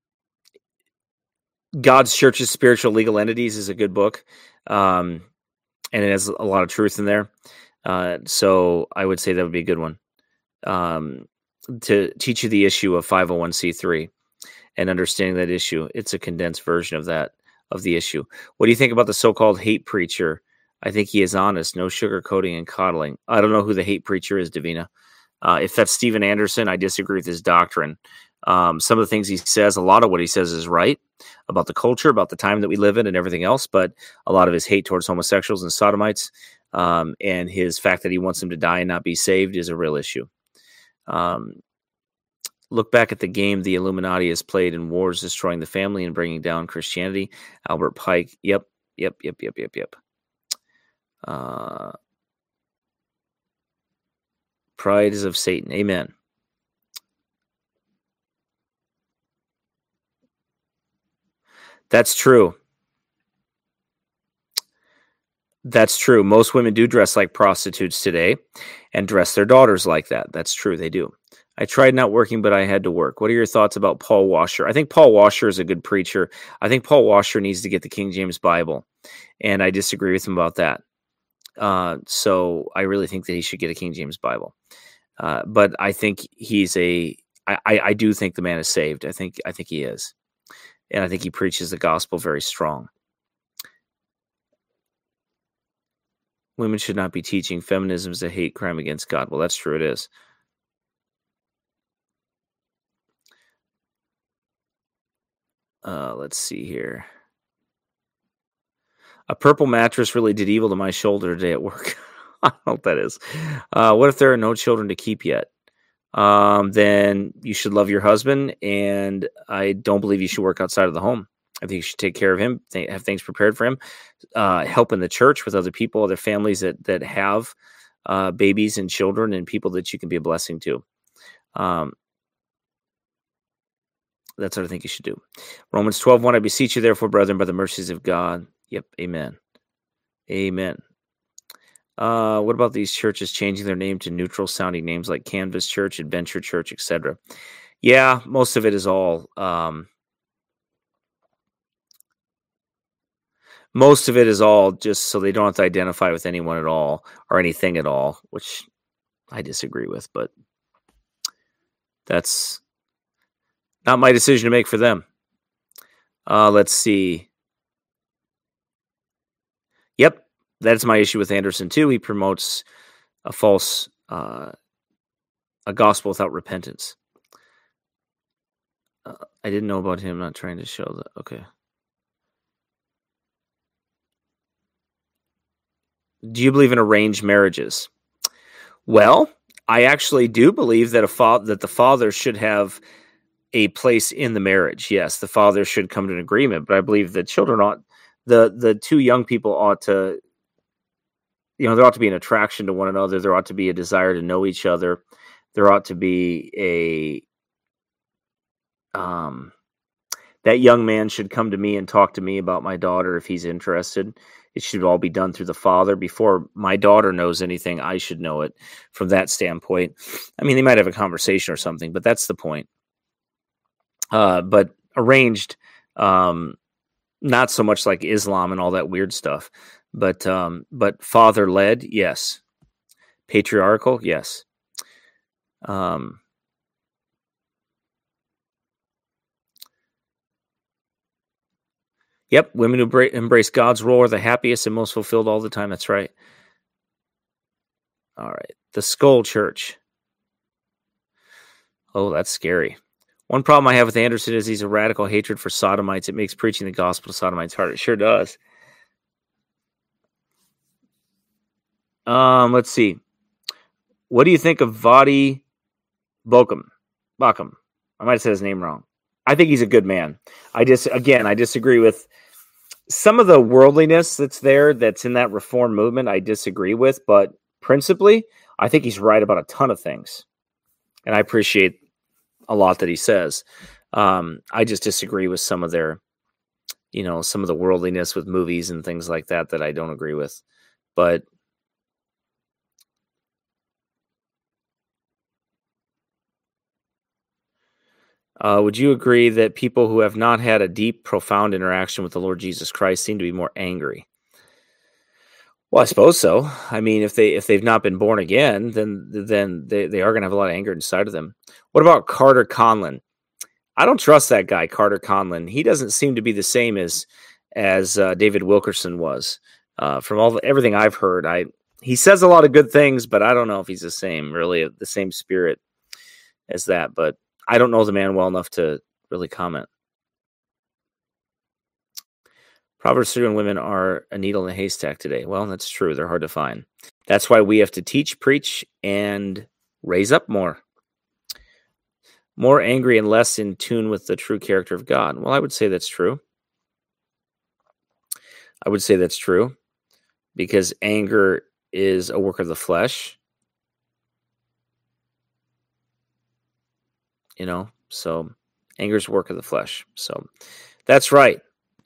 God's Church's Spiritual Legal Entities is a good book. Um, and it has a lot of truth in there. Uh, so I would say that would be a good one. Um, to teach you the issue of five oh one c three and understanding that issue. It's a condensed version of that, of the issue. What do you think about the so-called hate preacher? I think he is honest, no sugarcoating and coddling. I don't know who the hate preacher is, Davina. Uh, if that's Steven Anderson, I disagree with his doctrine. Um, some of the things he says, a lot of what he says is right about the culture, about the time that we live in and everything else, but a lot of his hate towards homosexuals and sodomites um, and his fact that he wants them to die and not be saved is a real issue. Um, look back at the game the Illuminati has played in wars, destroying the family and bringing down Christianity. Albert Pike. Yep, yep, yep, yep, yep, yep. Uh, pride is of Satan. Amen. That's true. That's true. Most women do dress like prostitutes today and dress their daughters like that. That's true. They do. I tried not working, but I had to work. What are your thoughts about Paul Washer? I think Paul Washer is a good preacher. I think Paul Washer needs to get the King James Bible, and I disagree with him about that. Uh, so I really think that he should get a King James Bible. Uh, but I think he's a. I, I, I do think the man is saved. I think I think he is, and I think he preaches the gospel very strong. Women should not be teaching feminism is a hate crime against God. Well, that's true. It is. Uh, let's see here. A purple mattress really did evil to my shoulder today at work. I don't know what that is. Uh, what if there are no children to keep yet? Um, then you should love your husband, and I don't believe you should work outside of the home. I think you should take care of him, th- have things prepared for him, uh, help in the church with other people, other families that that have uh, babies and children, and people that you can be a blessing to. Um, that's what I think you should do. Romans twelve one, I beseech you, therefore, brethren, by the mercies of God. Yep, amen. Amen. Uh, what about these churches changing their name to neutral sounding names like Canvas Church, Adventure Church, et cetera? Yeah, most of it is all. Um, most of it is all just so they don't have to identify with anyone at all or anything at all, which I disagree with, but that's not my decision to make for them. Uh, let's see. Yep, that's my issue with Anderson too. He promotes a false, uh, a gospel without repentance. Uh, I didn't know about him not trying to show that. Okay. Do you believe in arranged marriages? Well, I actually do believe that a fa- that the father should have a place in the marriage. Yes, the father should come to an agreement, but I believe the children ought the the two young people ought to, you know, there ought to be an attraction to one another. There ought to be a desire to know each other. There ought to be a um that young man should come to me and talk to me about my daughter if he's interested. It should all be done through the father. Before my daughter knows anything, I should know it from that standpoint. I mean, they might have a conversation or something, but that's the point. Uh, but arranged, um, not so much like Islam and all that weird stuff, but um, but father led, yes. Patriarchal, yes. Um, Yep, women who bra- embrace God's role are the happiest and most fulfilled all the time. That's right. All right. The Skull Church. Oh, that's scary. One problem I have with Anderson is he's a radical hatred for sodomites. It makes preaching the gospel to sodomites hard. It sure does. Um, let's see. What do you think of Vadi Bokum? Bokum. I might have said his name wrong. I think he's a good man. I just, again, I disagree with some of the worldliness that's there, that's in that reform movement. I disagree with, but principally, I think he's right about a ton of things. And I appreciate a lot that he says. Um, I just disagree with some of their, you know, some of the worldliness with movies and things like that that I don't agree with. But uh, would you agree that people who have not had a deep, profound interaction with the Lord Jesus Christ seem to be more angry? Well, I suppose so. I mean, if they if they've not been born again, then then they, they are going to have a lot of anger inside of them. What about Carter Conlon? I don't trust that guy, Carter Conlon. He doesn't seem to be the same as as uh, David Wilkerson was. Uh, from all the, everything I've heard, I he says a lot of good things, but I don't know if he's the same, really, the same spirit as that. But I don't know the man well enough to really comment. Proverbs thirty-one women are a needle in a haystack today. Well, that's true. They're hard to find. That's why we have to teach, preach, and raise up more. More angry and less in tune with the true character of God. Well, I would say that's true. I would say that's true because anger is a work of the flesh. You know, so anger is a work of the flesh. So that's right.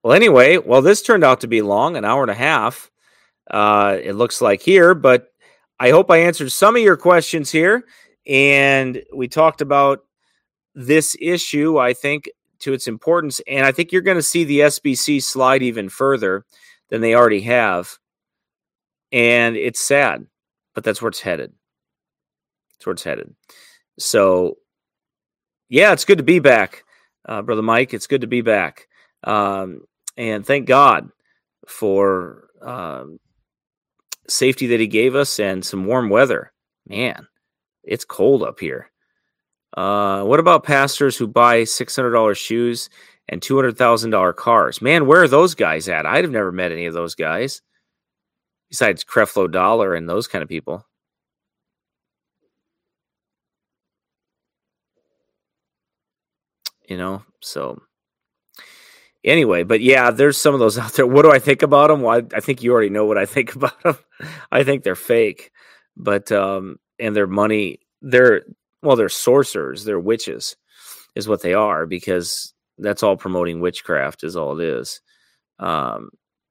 Well, anyway, well, this turned out to be long, an hour and a half. Uh, it looks like here, but I hope I answered some of your questions here. And we talked about this issue, I think, to its importance. And I think you're going to see the S B C slide even further than they already have. And it's sad, but that's where it's headed. That's where it's headed. So, yeah, it's good to be back, uh, Brother Mike. It's good to be back. Um, and thank God for um, safety that he gave us and some warm weather. Man, it's cold up here. Uh, what about pastors who buy six hundred dollars shoes and two hundred thousand dollars cars? Man, where are those guys at? I've never met any of those guys besides Creflo Dollar and those kind of people. You know, so anyway, but yeah, there's some of those out there. What do I think about them? Well, I, I think you already know what I think about them. I think they're fake, but, um, and their money, they're, well, they're sorcerers, they're witches is what they are, because that's all promoting witchcraft is all it is. Um,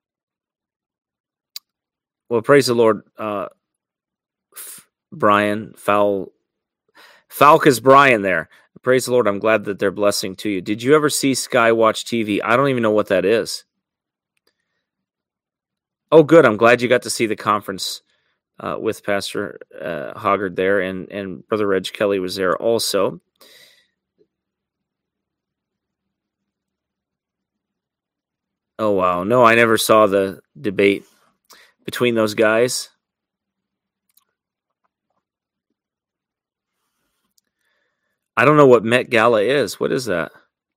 well, praise the Lord. Uh, F- Brian, Foul, Falcus Brian there. Praise the Lord. I'm glad that they're blessing to you. Did you ever see Skywatch T V? I don't even know what that is. Oh, good. I'm glad you got to see the conference uh, with Pastor uh, Hoggard there, and, and Brother Reg Kelly was there also. Oh, wow. No, I never saw the debate between those guys. I don't know what Met Gala is. What is that?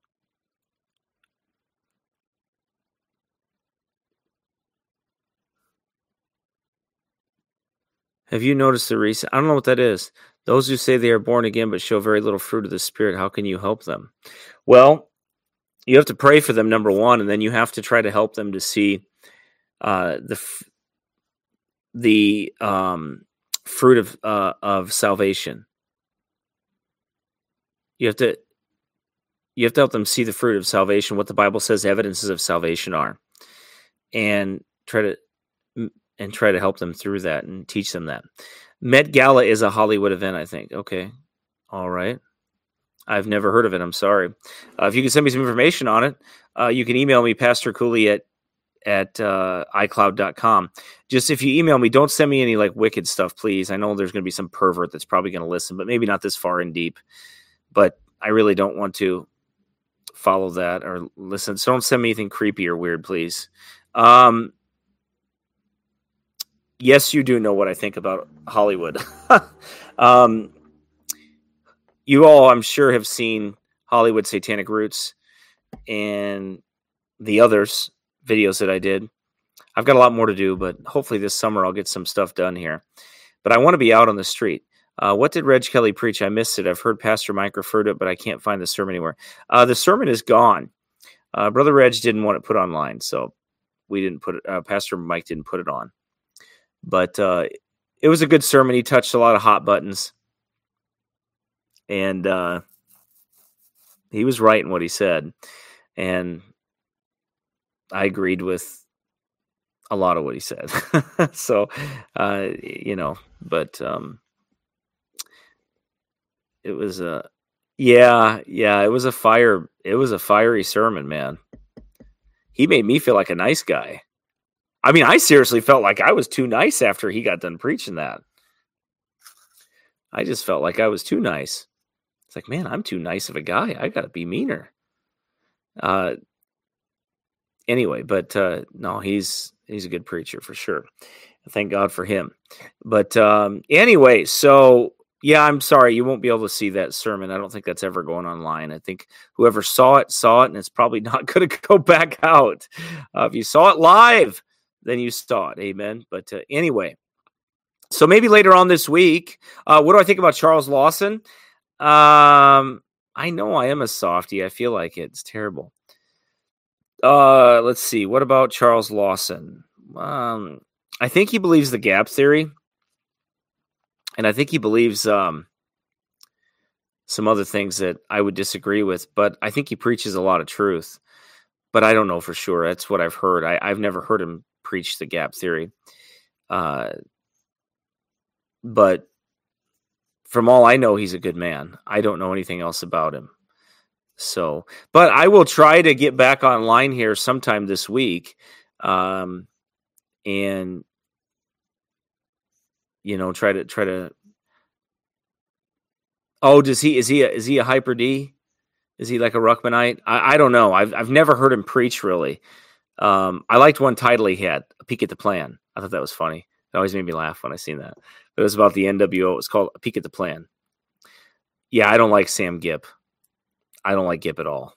Have you noticed the recent? I don't know what that is. Those who say they are born again but show very little fruit of the Spirit, how can you help them? Well, you have to pray for them, number one, and then you have to try to help them to see uh, the the um, fruit of uh, of salvation. You have to you have to help them see the fruit of salvation, what the Bible says evidences of salvation are, and try to and try to help them through that and teach them that. Met Gala is a Hollywood event, I think. Okay, all right. I've never heard of it. I'm sorry. Uh, if you can send me some information on it, uh, you can email me, Pastor Cooley at at uh, iCloud dot com. Just if you email me, don't send me any like wicked stuff, please. I know there's going to be some pervert that's probably going to listen, but maybe not this far in deep. But I really don't want to follow that or listen. So don't send me anything creepy or weird, please. Um, yes, you do know what I think about Hollywood. um, you all, I'm sure, have seen Hollywood Satanic Roots and the others videos that I did. I've got a lot more to do, but hopefully this summer I'll get some stuff done here. But I want to be out on the street. Uh, what did Reg Kelly preach? I missed it. I've heard Pastor Mike refer to it, but I can't find the sermon anywhere. Uh, the sermon is gone. Uh, Brother Reg didn't want it put online, so we didn't put it. Uh, Pastor Mike didn't put it on. But uh, it was a good sermon. He touched a lot of hot buttons, and uh, he was right in what he said. And I agreed with a lot of what he said. so, uh, you know, but um, it was a, yeah, yeah, it was a fire. It was a fiery sermon, man. He made me feel like a nice guy. I mean, I seriously felt like I was too nice after he got done preaching that. I just felt like I was too nice. It's like, man, I'm too nice of a guy. I got to be meaner. Uh, anyway, but uh, no, he's he's a good preacher for sure. Thank God for him. But um, anyway, so yeah, I'm sorry you won't be able to see that sermon. I don't think that's ever going online. I think whoever saw it saw it, and it's probably not going to go back out. Uh, if you saw it live, then you saw it. Amen. But uh, anyway, so maybe later on this week, uh, what do I think about Charles Lawson? Um, I know I am a softie. I feel like it. It's terrible. Uh, let's see. What about Charles Lawson? Um, I think he believes the gap theory. And I think he believes um, some other things that I would disagree with. But I think he preaches a lot of truth. but I don't know for sure. That's what I've heard. I, I've never heard him preach the gap theory. Uh, but from all I know, he's a good man. I don't know anything else about him. So, but I will try to get back online here sometime this week. Um, and, you know, try to, try to, oh, does he, is he, a, is he a hyper D? Is he like a Ruckmanite? I, I don't know. I've, I've never heard him preach really. Um, I liked one title he had, A Peek at the Plan. I thought that was funny. It always made me laugh when I seen that. It was about the N W O. It was called A Peek at the Plan. Yeah, I don't like Sam Gipp. I don't like Gipp at all.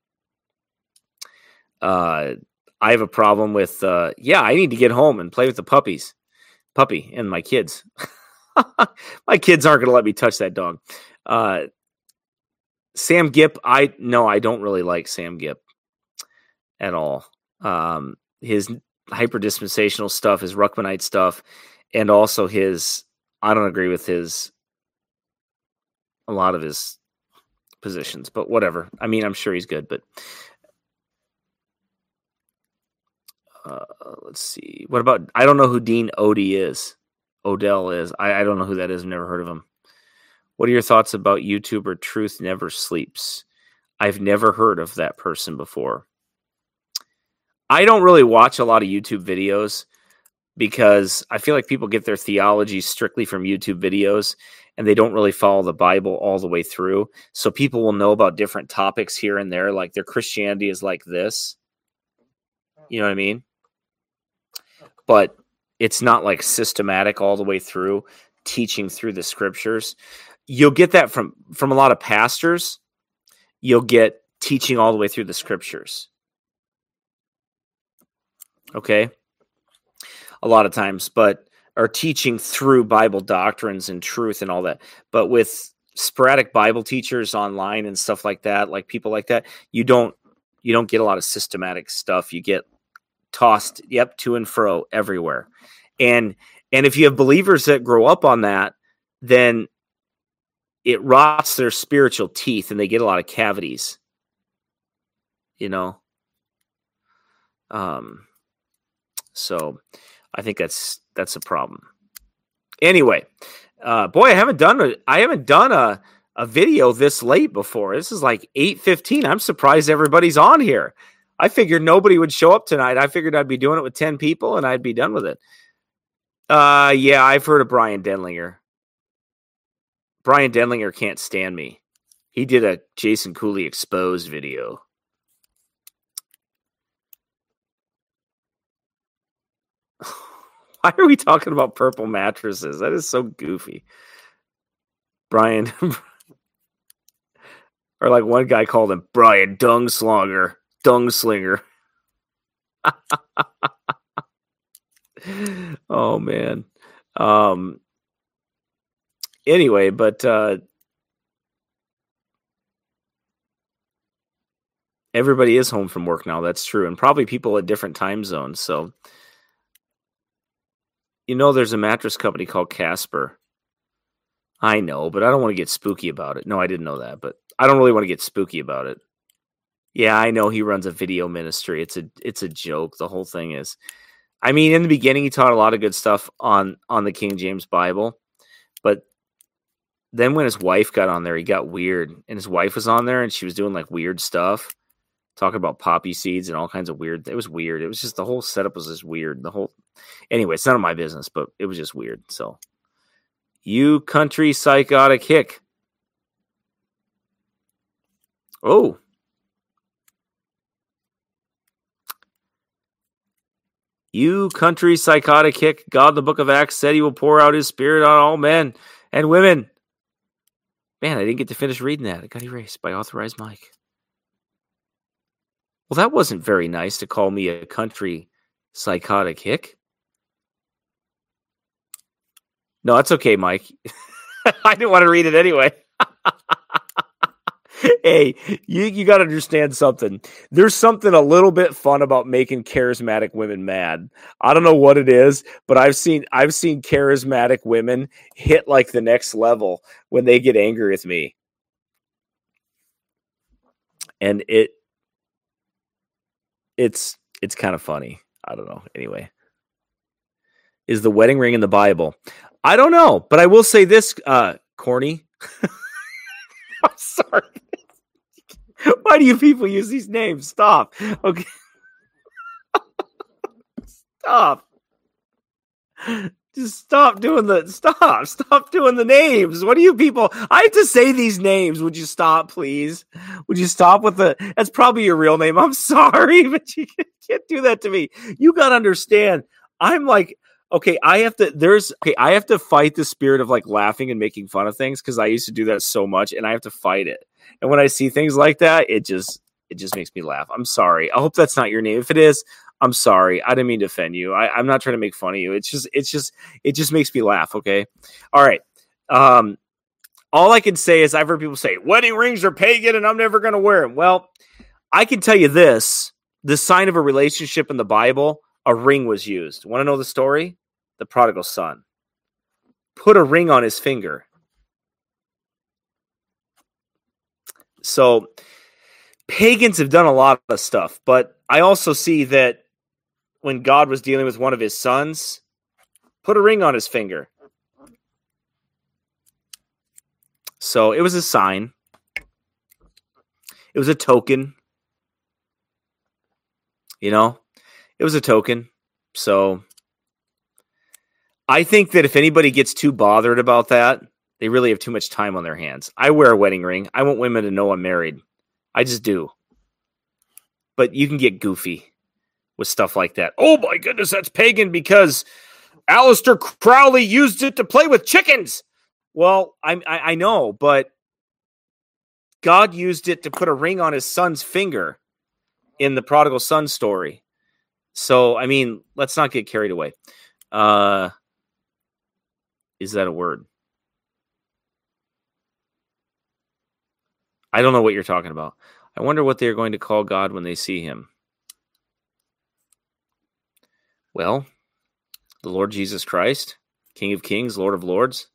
Uh, I have a problem with, uh, yeah, I need to get home and play with the puppies, puppy and my kids. My kids aren't going to let me touch that dog. Uh, Sam Gipp, I, no, I don't really like Sam Gipp at all. Um, his hyper-dispensational stuff, his Ruckmanite stuff, and also his, I don't agree with his, a lot of his positions, but whatever. I mean, I'm sure he's good, but uh, let's see. What about, I don't know who Dean Odie is. Odell is. I, I don't know who that is. I've never heard of him. What are your thoughts about YouTuber Truth Never Sleeps? I've never heard of that person before. I don't really watch a lot of YouTube videos because I feel like people get their theology strictly from YouTube videos and they don't really follow the Bible all the way through. So people will know about different topics here and there, like their Christianity is like this. You know what I mean? But it's not like systematic all the way through, teaching through the scriptures. You'll get that from, from a lot of pastors. You'll get teaching all the way through the scriptures. Okay? A lot of times, but are teaching through Bible doctrines and truth and all that. But with sporadic Bible teachers online and stuff like that, like people like that, you don't you don't get a lot of systematic stuff. You get tossed, yep, to and fro everywhere. And and if you have believers that grow up on that, then it rots their spiritual teeth and they get a lot of cavities. You know? Um so I think that's that's a problem. Anyway, uh, boy, I haven't done a, I haven't done a, a video this late before. This is like eight fifteen. I'm surprised everybody's on here. I figured nobody would show up tonight. I figured I'd be doing it with ten people and I'd be done with it. Uh, yeah, I've heard of Brian Denlinger. Brian Denlinger can't stand me. He did a Jason Cooley Exposed video. Why are we talking about purple mattresses? That is so goofy. Brian, or like one guy called him Brian Dungslonger, Dungslinger. Oh man. Um. Anyway, but uh, everybody is home from work now. That's true, and probably people at different time zones. So. You know, there's a mattress company called Casper. I know, but I don't want to get spooky about it. No, I didn't know that, but I don't really want to get spooky about it. Yeah, I know he runs a video ministry. It's a it's a joke. The whole thing is. I mean, in the beginning, he taught a lot of good stuff on, on the King James Bible, but then when his wife got on there, he got weird. And his wife was on there, and she was doing like weird stuff. Talking about poppy seeds and all kinds of weird. It was weird. It was just the whole setup was just weird. The whole, anyway, it's none of my business, but it was just weird. So, you country psychotic hick. Oh, you country psychotic hick. God, in the book of Acts said he will pour out his spirit on all men and women. Man, I didn't get to finish reading that. It got erased by Authorized Mike. Well, that wasn't very nice to call me a country psychotic hick. No, that's okay, Mike. I didn't want to read it anyway. Hey, you, you got to understand something. There's something a little bit fun about making charismatic women mad. I don't know what it is, but I've seen I've seen charismatic women hit like the next level when they get angry with me. And it it's it's kind of funny. I don't know. Anyway, is the wedding ring in the Bible? I don't know, but I will say this, uh, corny. I'm sorry. Why do you people use these names? Stop. Okay. Stop. Just stop doing the stop. Stop doing the names. What do you people? I have to say these names. Would you stop, please? Would you stop with the? That's probably your real name. I'm sorry, but you can't do that to me. You got to understand. I'm like, okay, I have to. There's okay. I have to fight the spirit of like laughing and making fun of things because I used to do that so much, and I have to fight it. And when I see things like that, it just it just makes me laugh. I'm sorry. I hope that's not your name. If it is, I'm sorry. I didn't mean to offend you. I, I'm not trying to make fun of you. It's just, it's just, it just makes me laugh. Okay. All right. Um, all I can say is I've heard people say wedding rings are pagan and I'm never going to wear them. Well, I can tell you this, the sign of a relationship in the Bible, a ring was used. Want to know the story? The prodigal son put a ring on his finger. So pagans have done a lot of stuff, but I also see that when God was dealing with one of his sons, put a ring on his finger. So it was a sign. It was a token. You know, it was a token. So I think that if anybody gets too bothered about that, they really have too much time on their hands. I wear a wedding ring. I want women to know I'm married. I just do. But you can get goofy with stuff like that. Oh my goodness, that's pagan because Aleister Crowley used it to play with chickens. Well, I, I, I know, but God used it to put a ring on his son's finger in the prodigal son story. So, I mean, let's not get carried away. Uh, is that a word? I don't know what you're talking about. I wonder what they're going to call God when they see him. Well, the Lord Jesus Christ, King of Kings, Lord of Lords.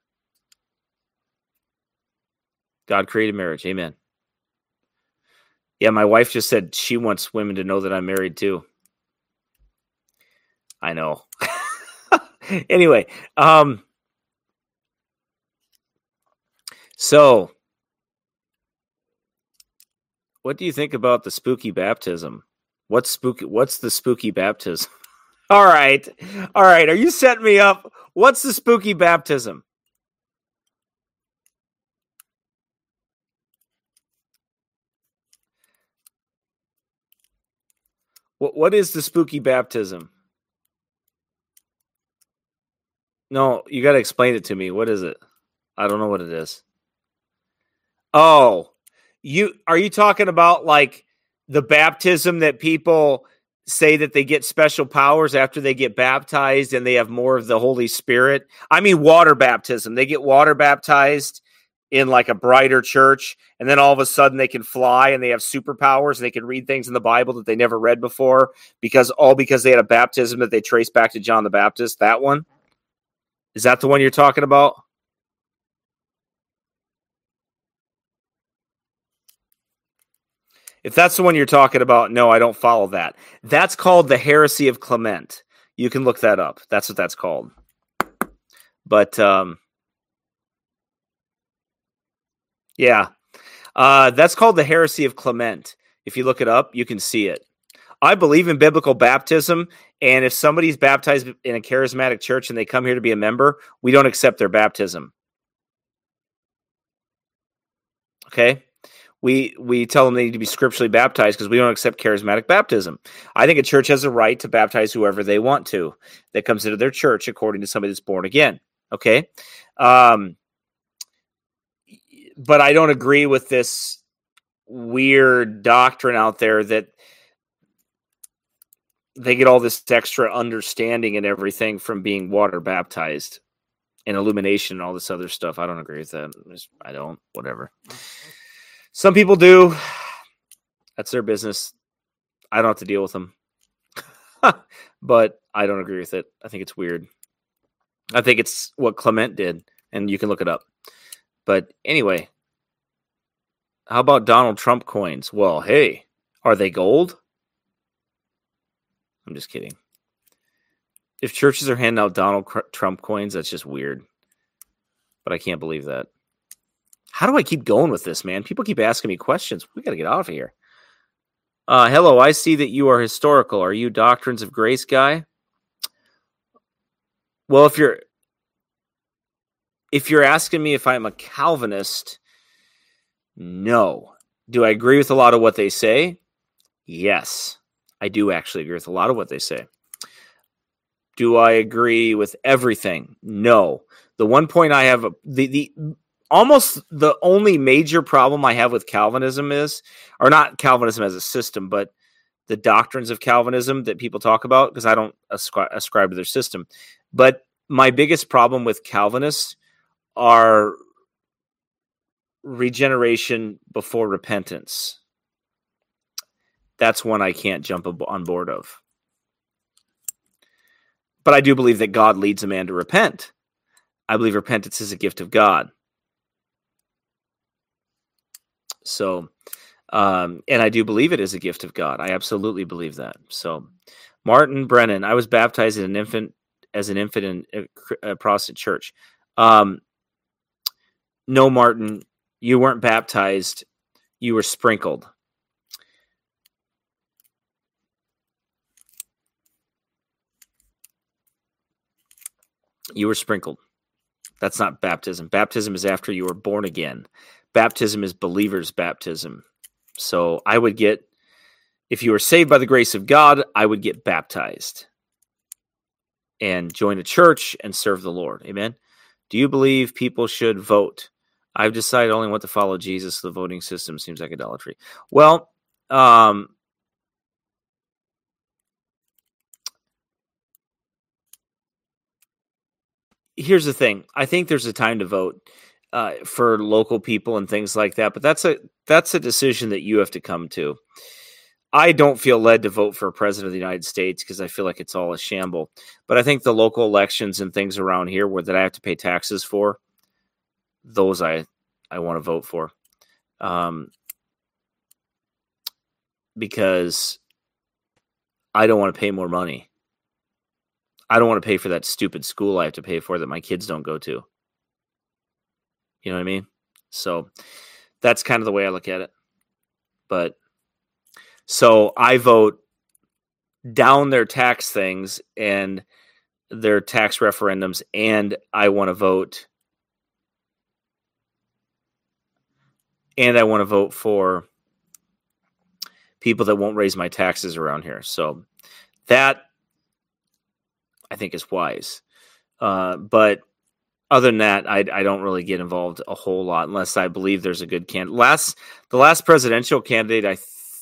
God created marriage. Amen. Yeah, my wife just said she wants women to know that I'm married too. I know. Anyway, um, so what do you think about the spooky baptism? What's spooky? What's the spooky baptism? All right. All right. Are you setting me up? What's the spooky baptism? What What is the spooky baptism? No, you got to explain it to me. What is it? I don't know what it is. Oh, you are you talking about like the baptism that people say that they get special powers after they get baptized and they have more of the Holy Spirit? I mean, water baptism. They get water baptized in like a brighter church, and then all of a sudden they can fly and they have superpowers and they can read things in the Bible that they never read before because all because they had a baptism that they trace back to John the Baptist. That one? Is that the one you're talking about? If that's the one you're talking about, no, I don't follow that. That's called the heresy of Clement. You can look that up. That's what that's called. But, um, yeah, uh, that's called the heresy of Clement. If you look it up, you can see it. I believe in biblical baptism, and if somebody's baptized in a charismatic church and they come here to be a member, we don't accept their baptism. Okay? We we tell them they need to be scripturally baptized because we don't accept charismatic baptism. I think a church has a right to baptize whoever they want to that comes into their church according to somebody that's born again. Okay? Um, but I don't agree with this weird doctrine out there that they get all this extra understanding and everything from being water baptized and illumination and all this other stuff. I don't agree with that. I don't, whatever. Some people do. That's their business. I don't have to deal with them. But I don't agree with it. I think it's weird. I think it's what Clement did, and you can look it up. But anyway, how about Donald Trump coins? Well, hey, are they gold? I'm just kidding. If churches are handing out Donald Trump coins, that's just weird. But I can't believe that. How do I keep going with this, man? People keep asking me questions. We got to get out of here. Uh, hello, I see that you are historical. Are you Doctrines of Grace guy? Well, if you're if you're asking me if I'm a Calvinist, no. Do I agree with a lot of what they say? Yes, I do actually agree with a lot of what they say. Do I agree with everything? No. The one point I have, the the almost the only major problem I have with Calvinism is, or not Calvinism as a system, but the doctrines of Calvinism that people talk about, because I don't ascri- ascribe to their system. But my biggest problem with Calvinists are regeneration before repentance. That's one I can't jump on board of. But I do believe that God leads a man to repent. I believe repentance is a gift of God. So, um, and I do believe it is a gift of God. I absolutely believe that. So, Martin Brennan, I was baptized as an infant, as an infant in a, a Protestant church. Um, no, Martin, you weren't baptized. You were sprinkled. You were sprinkled. That's not baptism. Baptism is after you were born again. Baptism is believer's baptism. So I would get, if you were saved by the grace of God, I would get baptized and join a church and serve the Lord. Amen. Do you believe people should vote? I've decided I only want to follow Jesus. The voting system seems like idolatry. Well, um, here's the thing. I think there's a time to vote uh, for local people and things like that, but that's a that's a decision that you have to come to. I don't feel led to vote for a president of the United States because I feel like it's all a shamble. But I think the local elections and things around here where that I have to pay taxes for, those I I want to vote for, um, because I don't want to pay more money. I don't want to pay for that stupid school I have to pay for that my kids don't go to. You know what I mean? So that's kind of the way I look at it. But so I vote down their tax things and their tax referendums, and I want to vote, and I want to vote for people that won't raise my taxes around here. So that I think is wise. Uh, but other than that, I, I don't really get involved a whole lot unless I believe there's a good candidate. Last, the last presidential candidate, I, th-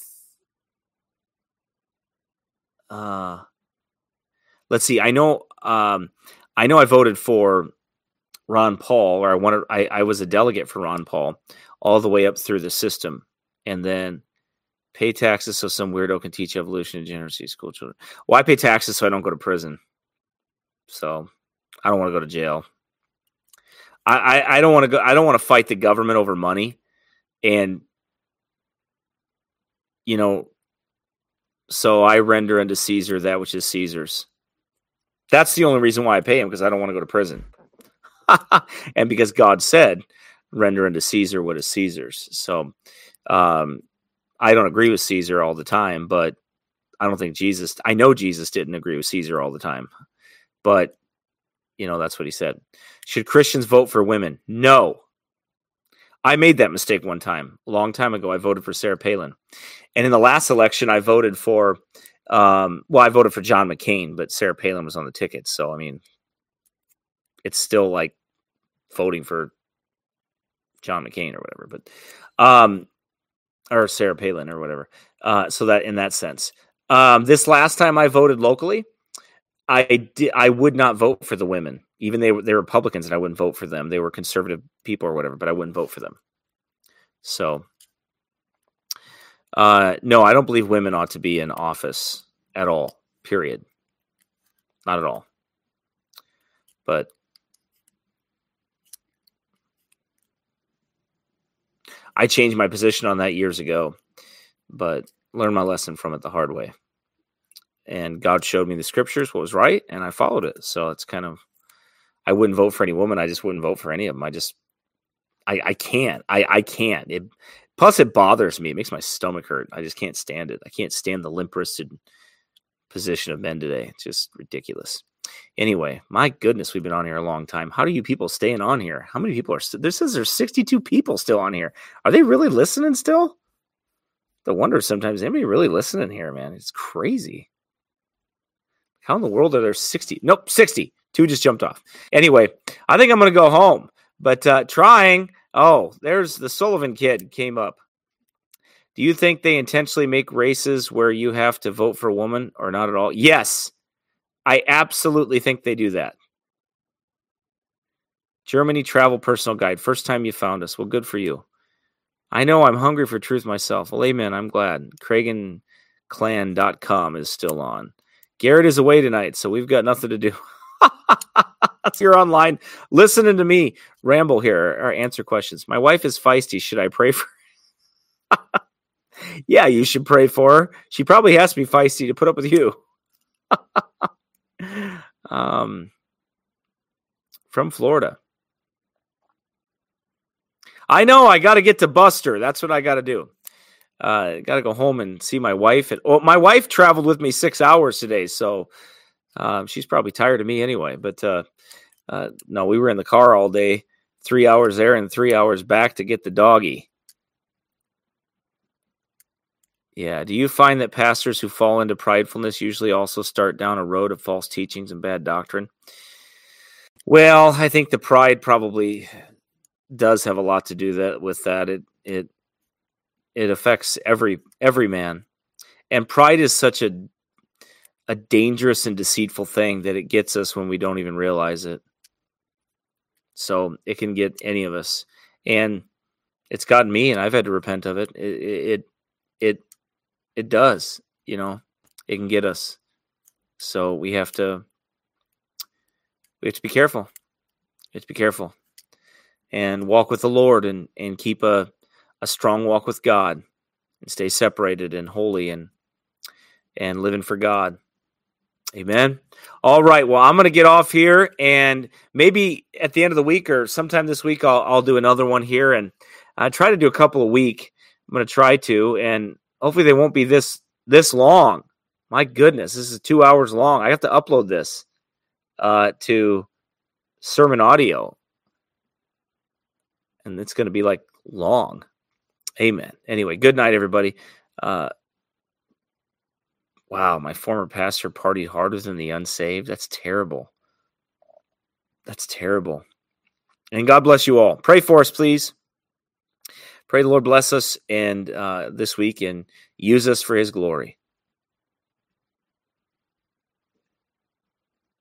uh, let's see. I know, um, I know I voted for Ron Paul, or I wanted, I, I was a delegate for Ron Paul all the way up through the system, and then pay taxes so some weirdo can teach evolution and degeneracy school children. Well, I pay taxes so I don't go to prison. So I don't want to go to jail. I, I, I don't want to go. I don't want to fight the government over money, and you know, so I render unto Caesar that which is Caesar's. That's the only reason why I pay him, because I don't want to go to prison, and because God said, "Render unto Caesar what is Caesar's." So, um, I don't agree with Caesar all the time, but I don't think Jesus. I know Jesus didn't agree with Caesar all the time, but you know, that's what he said. Should Christians vote for women? No. I made that mistake one time. A long time ago, I voted for Sarah Palin. And in the last election, I voted for, um, well, I voted for John McCain, but Sarah Palin was on the ticket. So, I mean, it's still like voting for John McCain or whatever, but, um, or Sarah Palin or whatever. Uh, so that in that sense, um, this last time I voted locally, I did, I would not vote for the women. Even they were they're Republicans, and I wouldn't vote for them. They were conservative people or whatever, but I wouldn't vote for them. So, uh, no, I don't believe women ought to be in office at all. Period. Not at all. But I changed my position on that years ago, but learned my lesson from it the hard way. and God showed me the scriptures, what was right, and I followed it. So it's kind of, I wouldn't vote for any woman. I just wouldn't vote for any of them. I just, I, I can't. I, I can't. It, plus, it bothers me. It makes my stomach hurt. I just can't stand it. I can't stand the limp-wristed position of men today. It's just ridiculous. Anyway, my goodness, we've been on here a long time. How do you people staying on here? How many people are still? This says there's sixty-two people still on here. Are they really listening still? The wonder sometimes, anybody really listening here, man? It's crazy. How in the world are there sixty? Nope, sixty. Two just jumped off. Anyway, I think I'm going to go home. But uh, trying. Oh, there's the Sullivan kid came up. Do you think they intentionally make races where you have to vote for a woman or not at all? Yes, I absolutely think they do that. Germany Travel Personal Guide. First time you found us. Well, good for you. I know I'm hungry for truth myself. Well, amen. I'm glad. Cragen Clan dot com is still on. Garrett is away tonight, so we've got nothing to do. You're online listening to me ramble here or answer questions. My wife is feisty. Should I pray for her? Yeah, you should pray for her. She probably has to be feisty to put up with you. um, from Florida. I know I got to get to Buster. That's what I got to do. Uh, got to go home and see my wife. And, well, my wife traveled with me six hours today, so uh, she's probably tired of me anyway. But uh, uh, no, we were in the car all day, three hours there and three hours back to get the doggy. Yeah. Do you find that pastors who fall into pridefulness usually also start down a road of false teachings and bad doctrine? Well, I think the pride probably does have a lot to do that with that. It it it affects every every man, and pride is such a a dangerous and deceitful thing that it gets us when we don't even realize it. So it can get any of us, and it's gotten me, and I've had to repent of it. It it it it does, you know. It can get us, so we have to we have to be careful. We have to be careful. And walk with the Lord and, and keep a, a strong walk with God and stay separated and holy and and living for God. Amen. All right. Well, I'm going to get off here, and maybe at the end of the week or sometime this week, I'll, I'll do another one here, and I try to do a couple a week. I'm going to try to, and hopefully they won't be this this long. My goodness, this is two hours long. I have to upload this uh, to Sermon Audio. And it's going to be like long. Amen. Anyway, good night, everybody. Uh, wow, my former pastor partied harder than the unsaved. That's terrible. That's terrible. And God bless you all. Pray for us, please. Pray the Lord bless us and uh, this week and use us for his glory.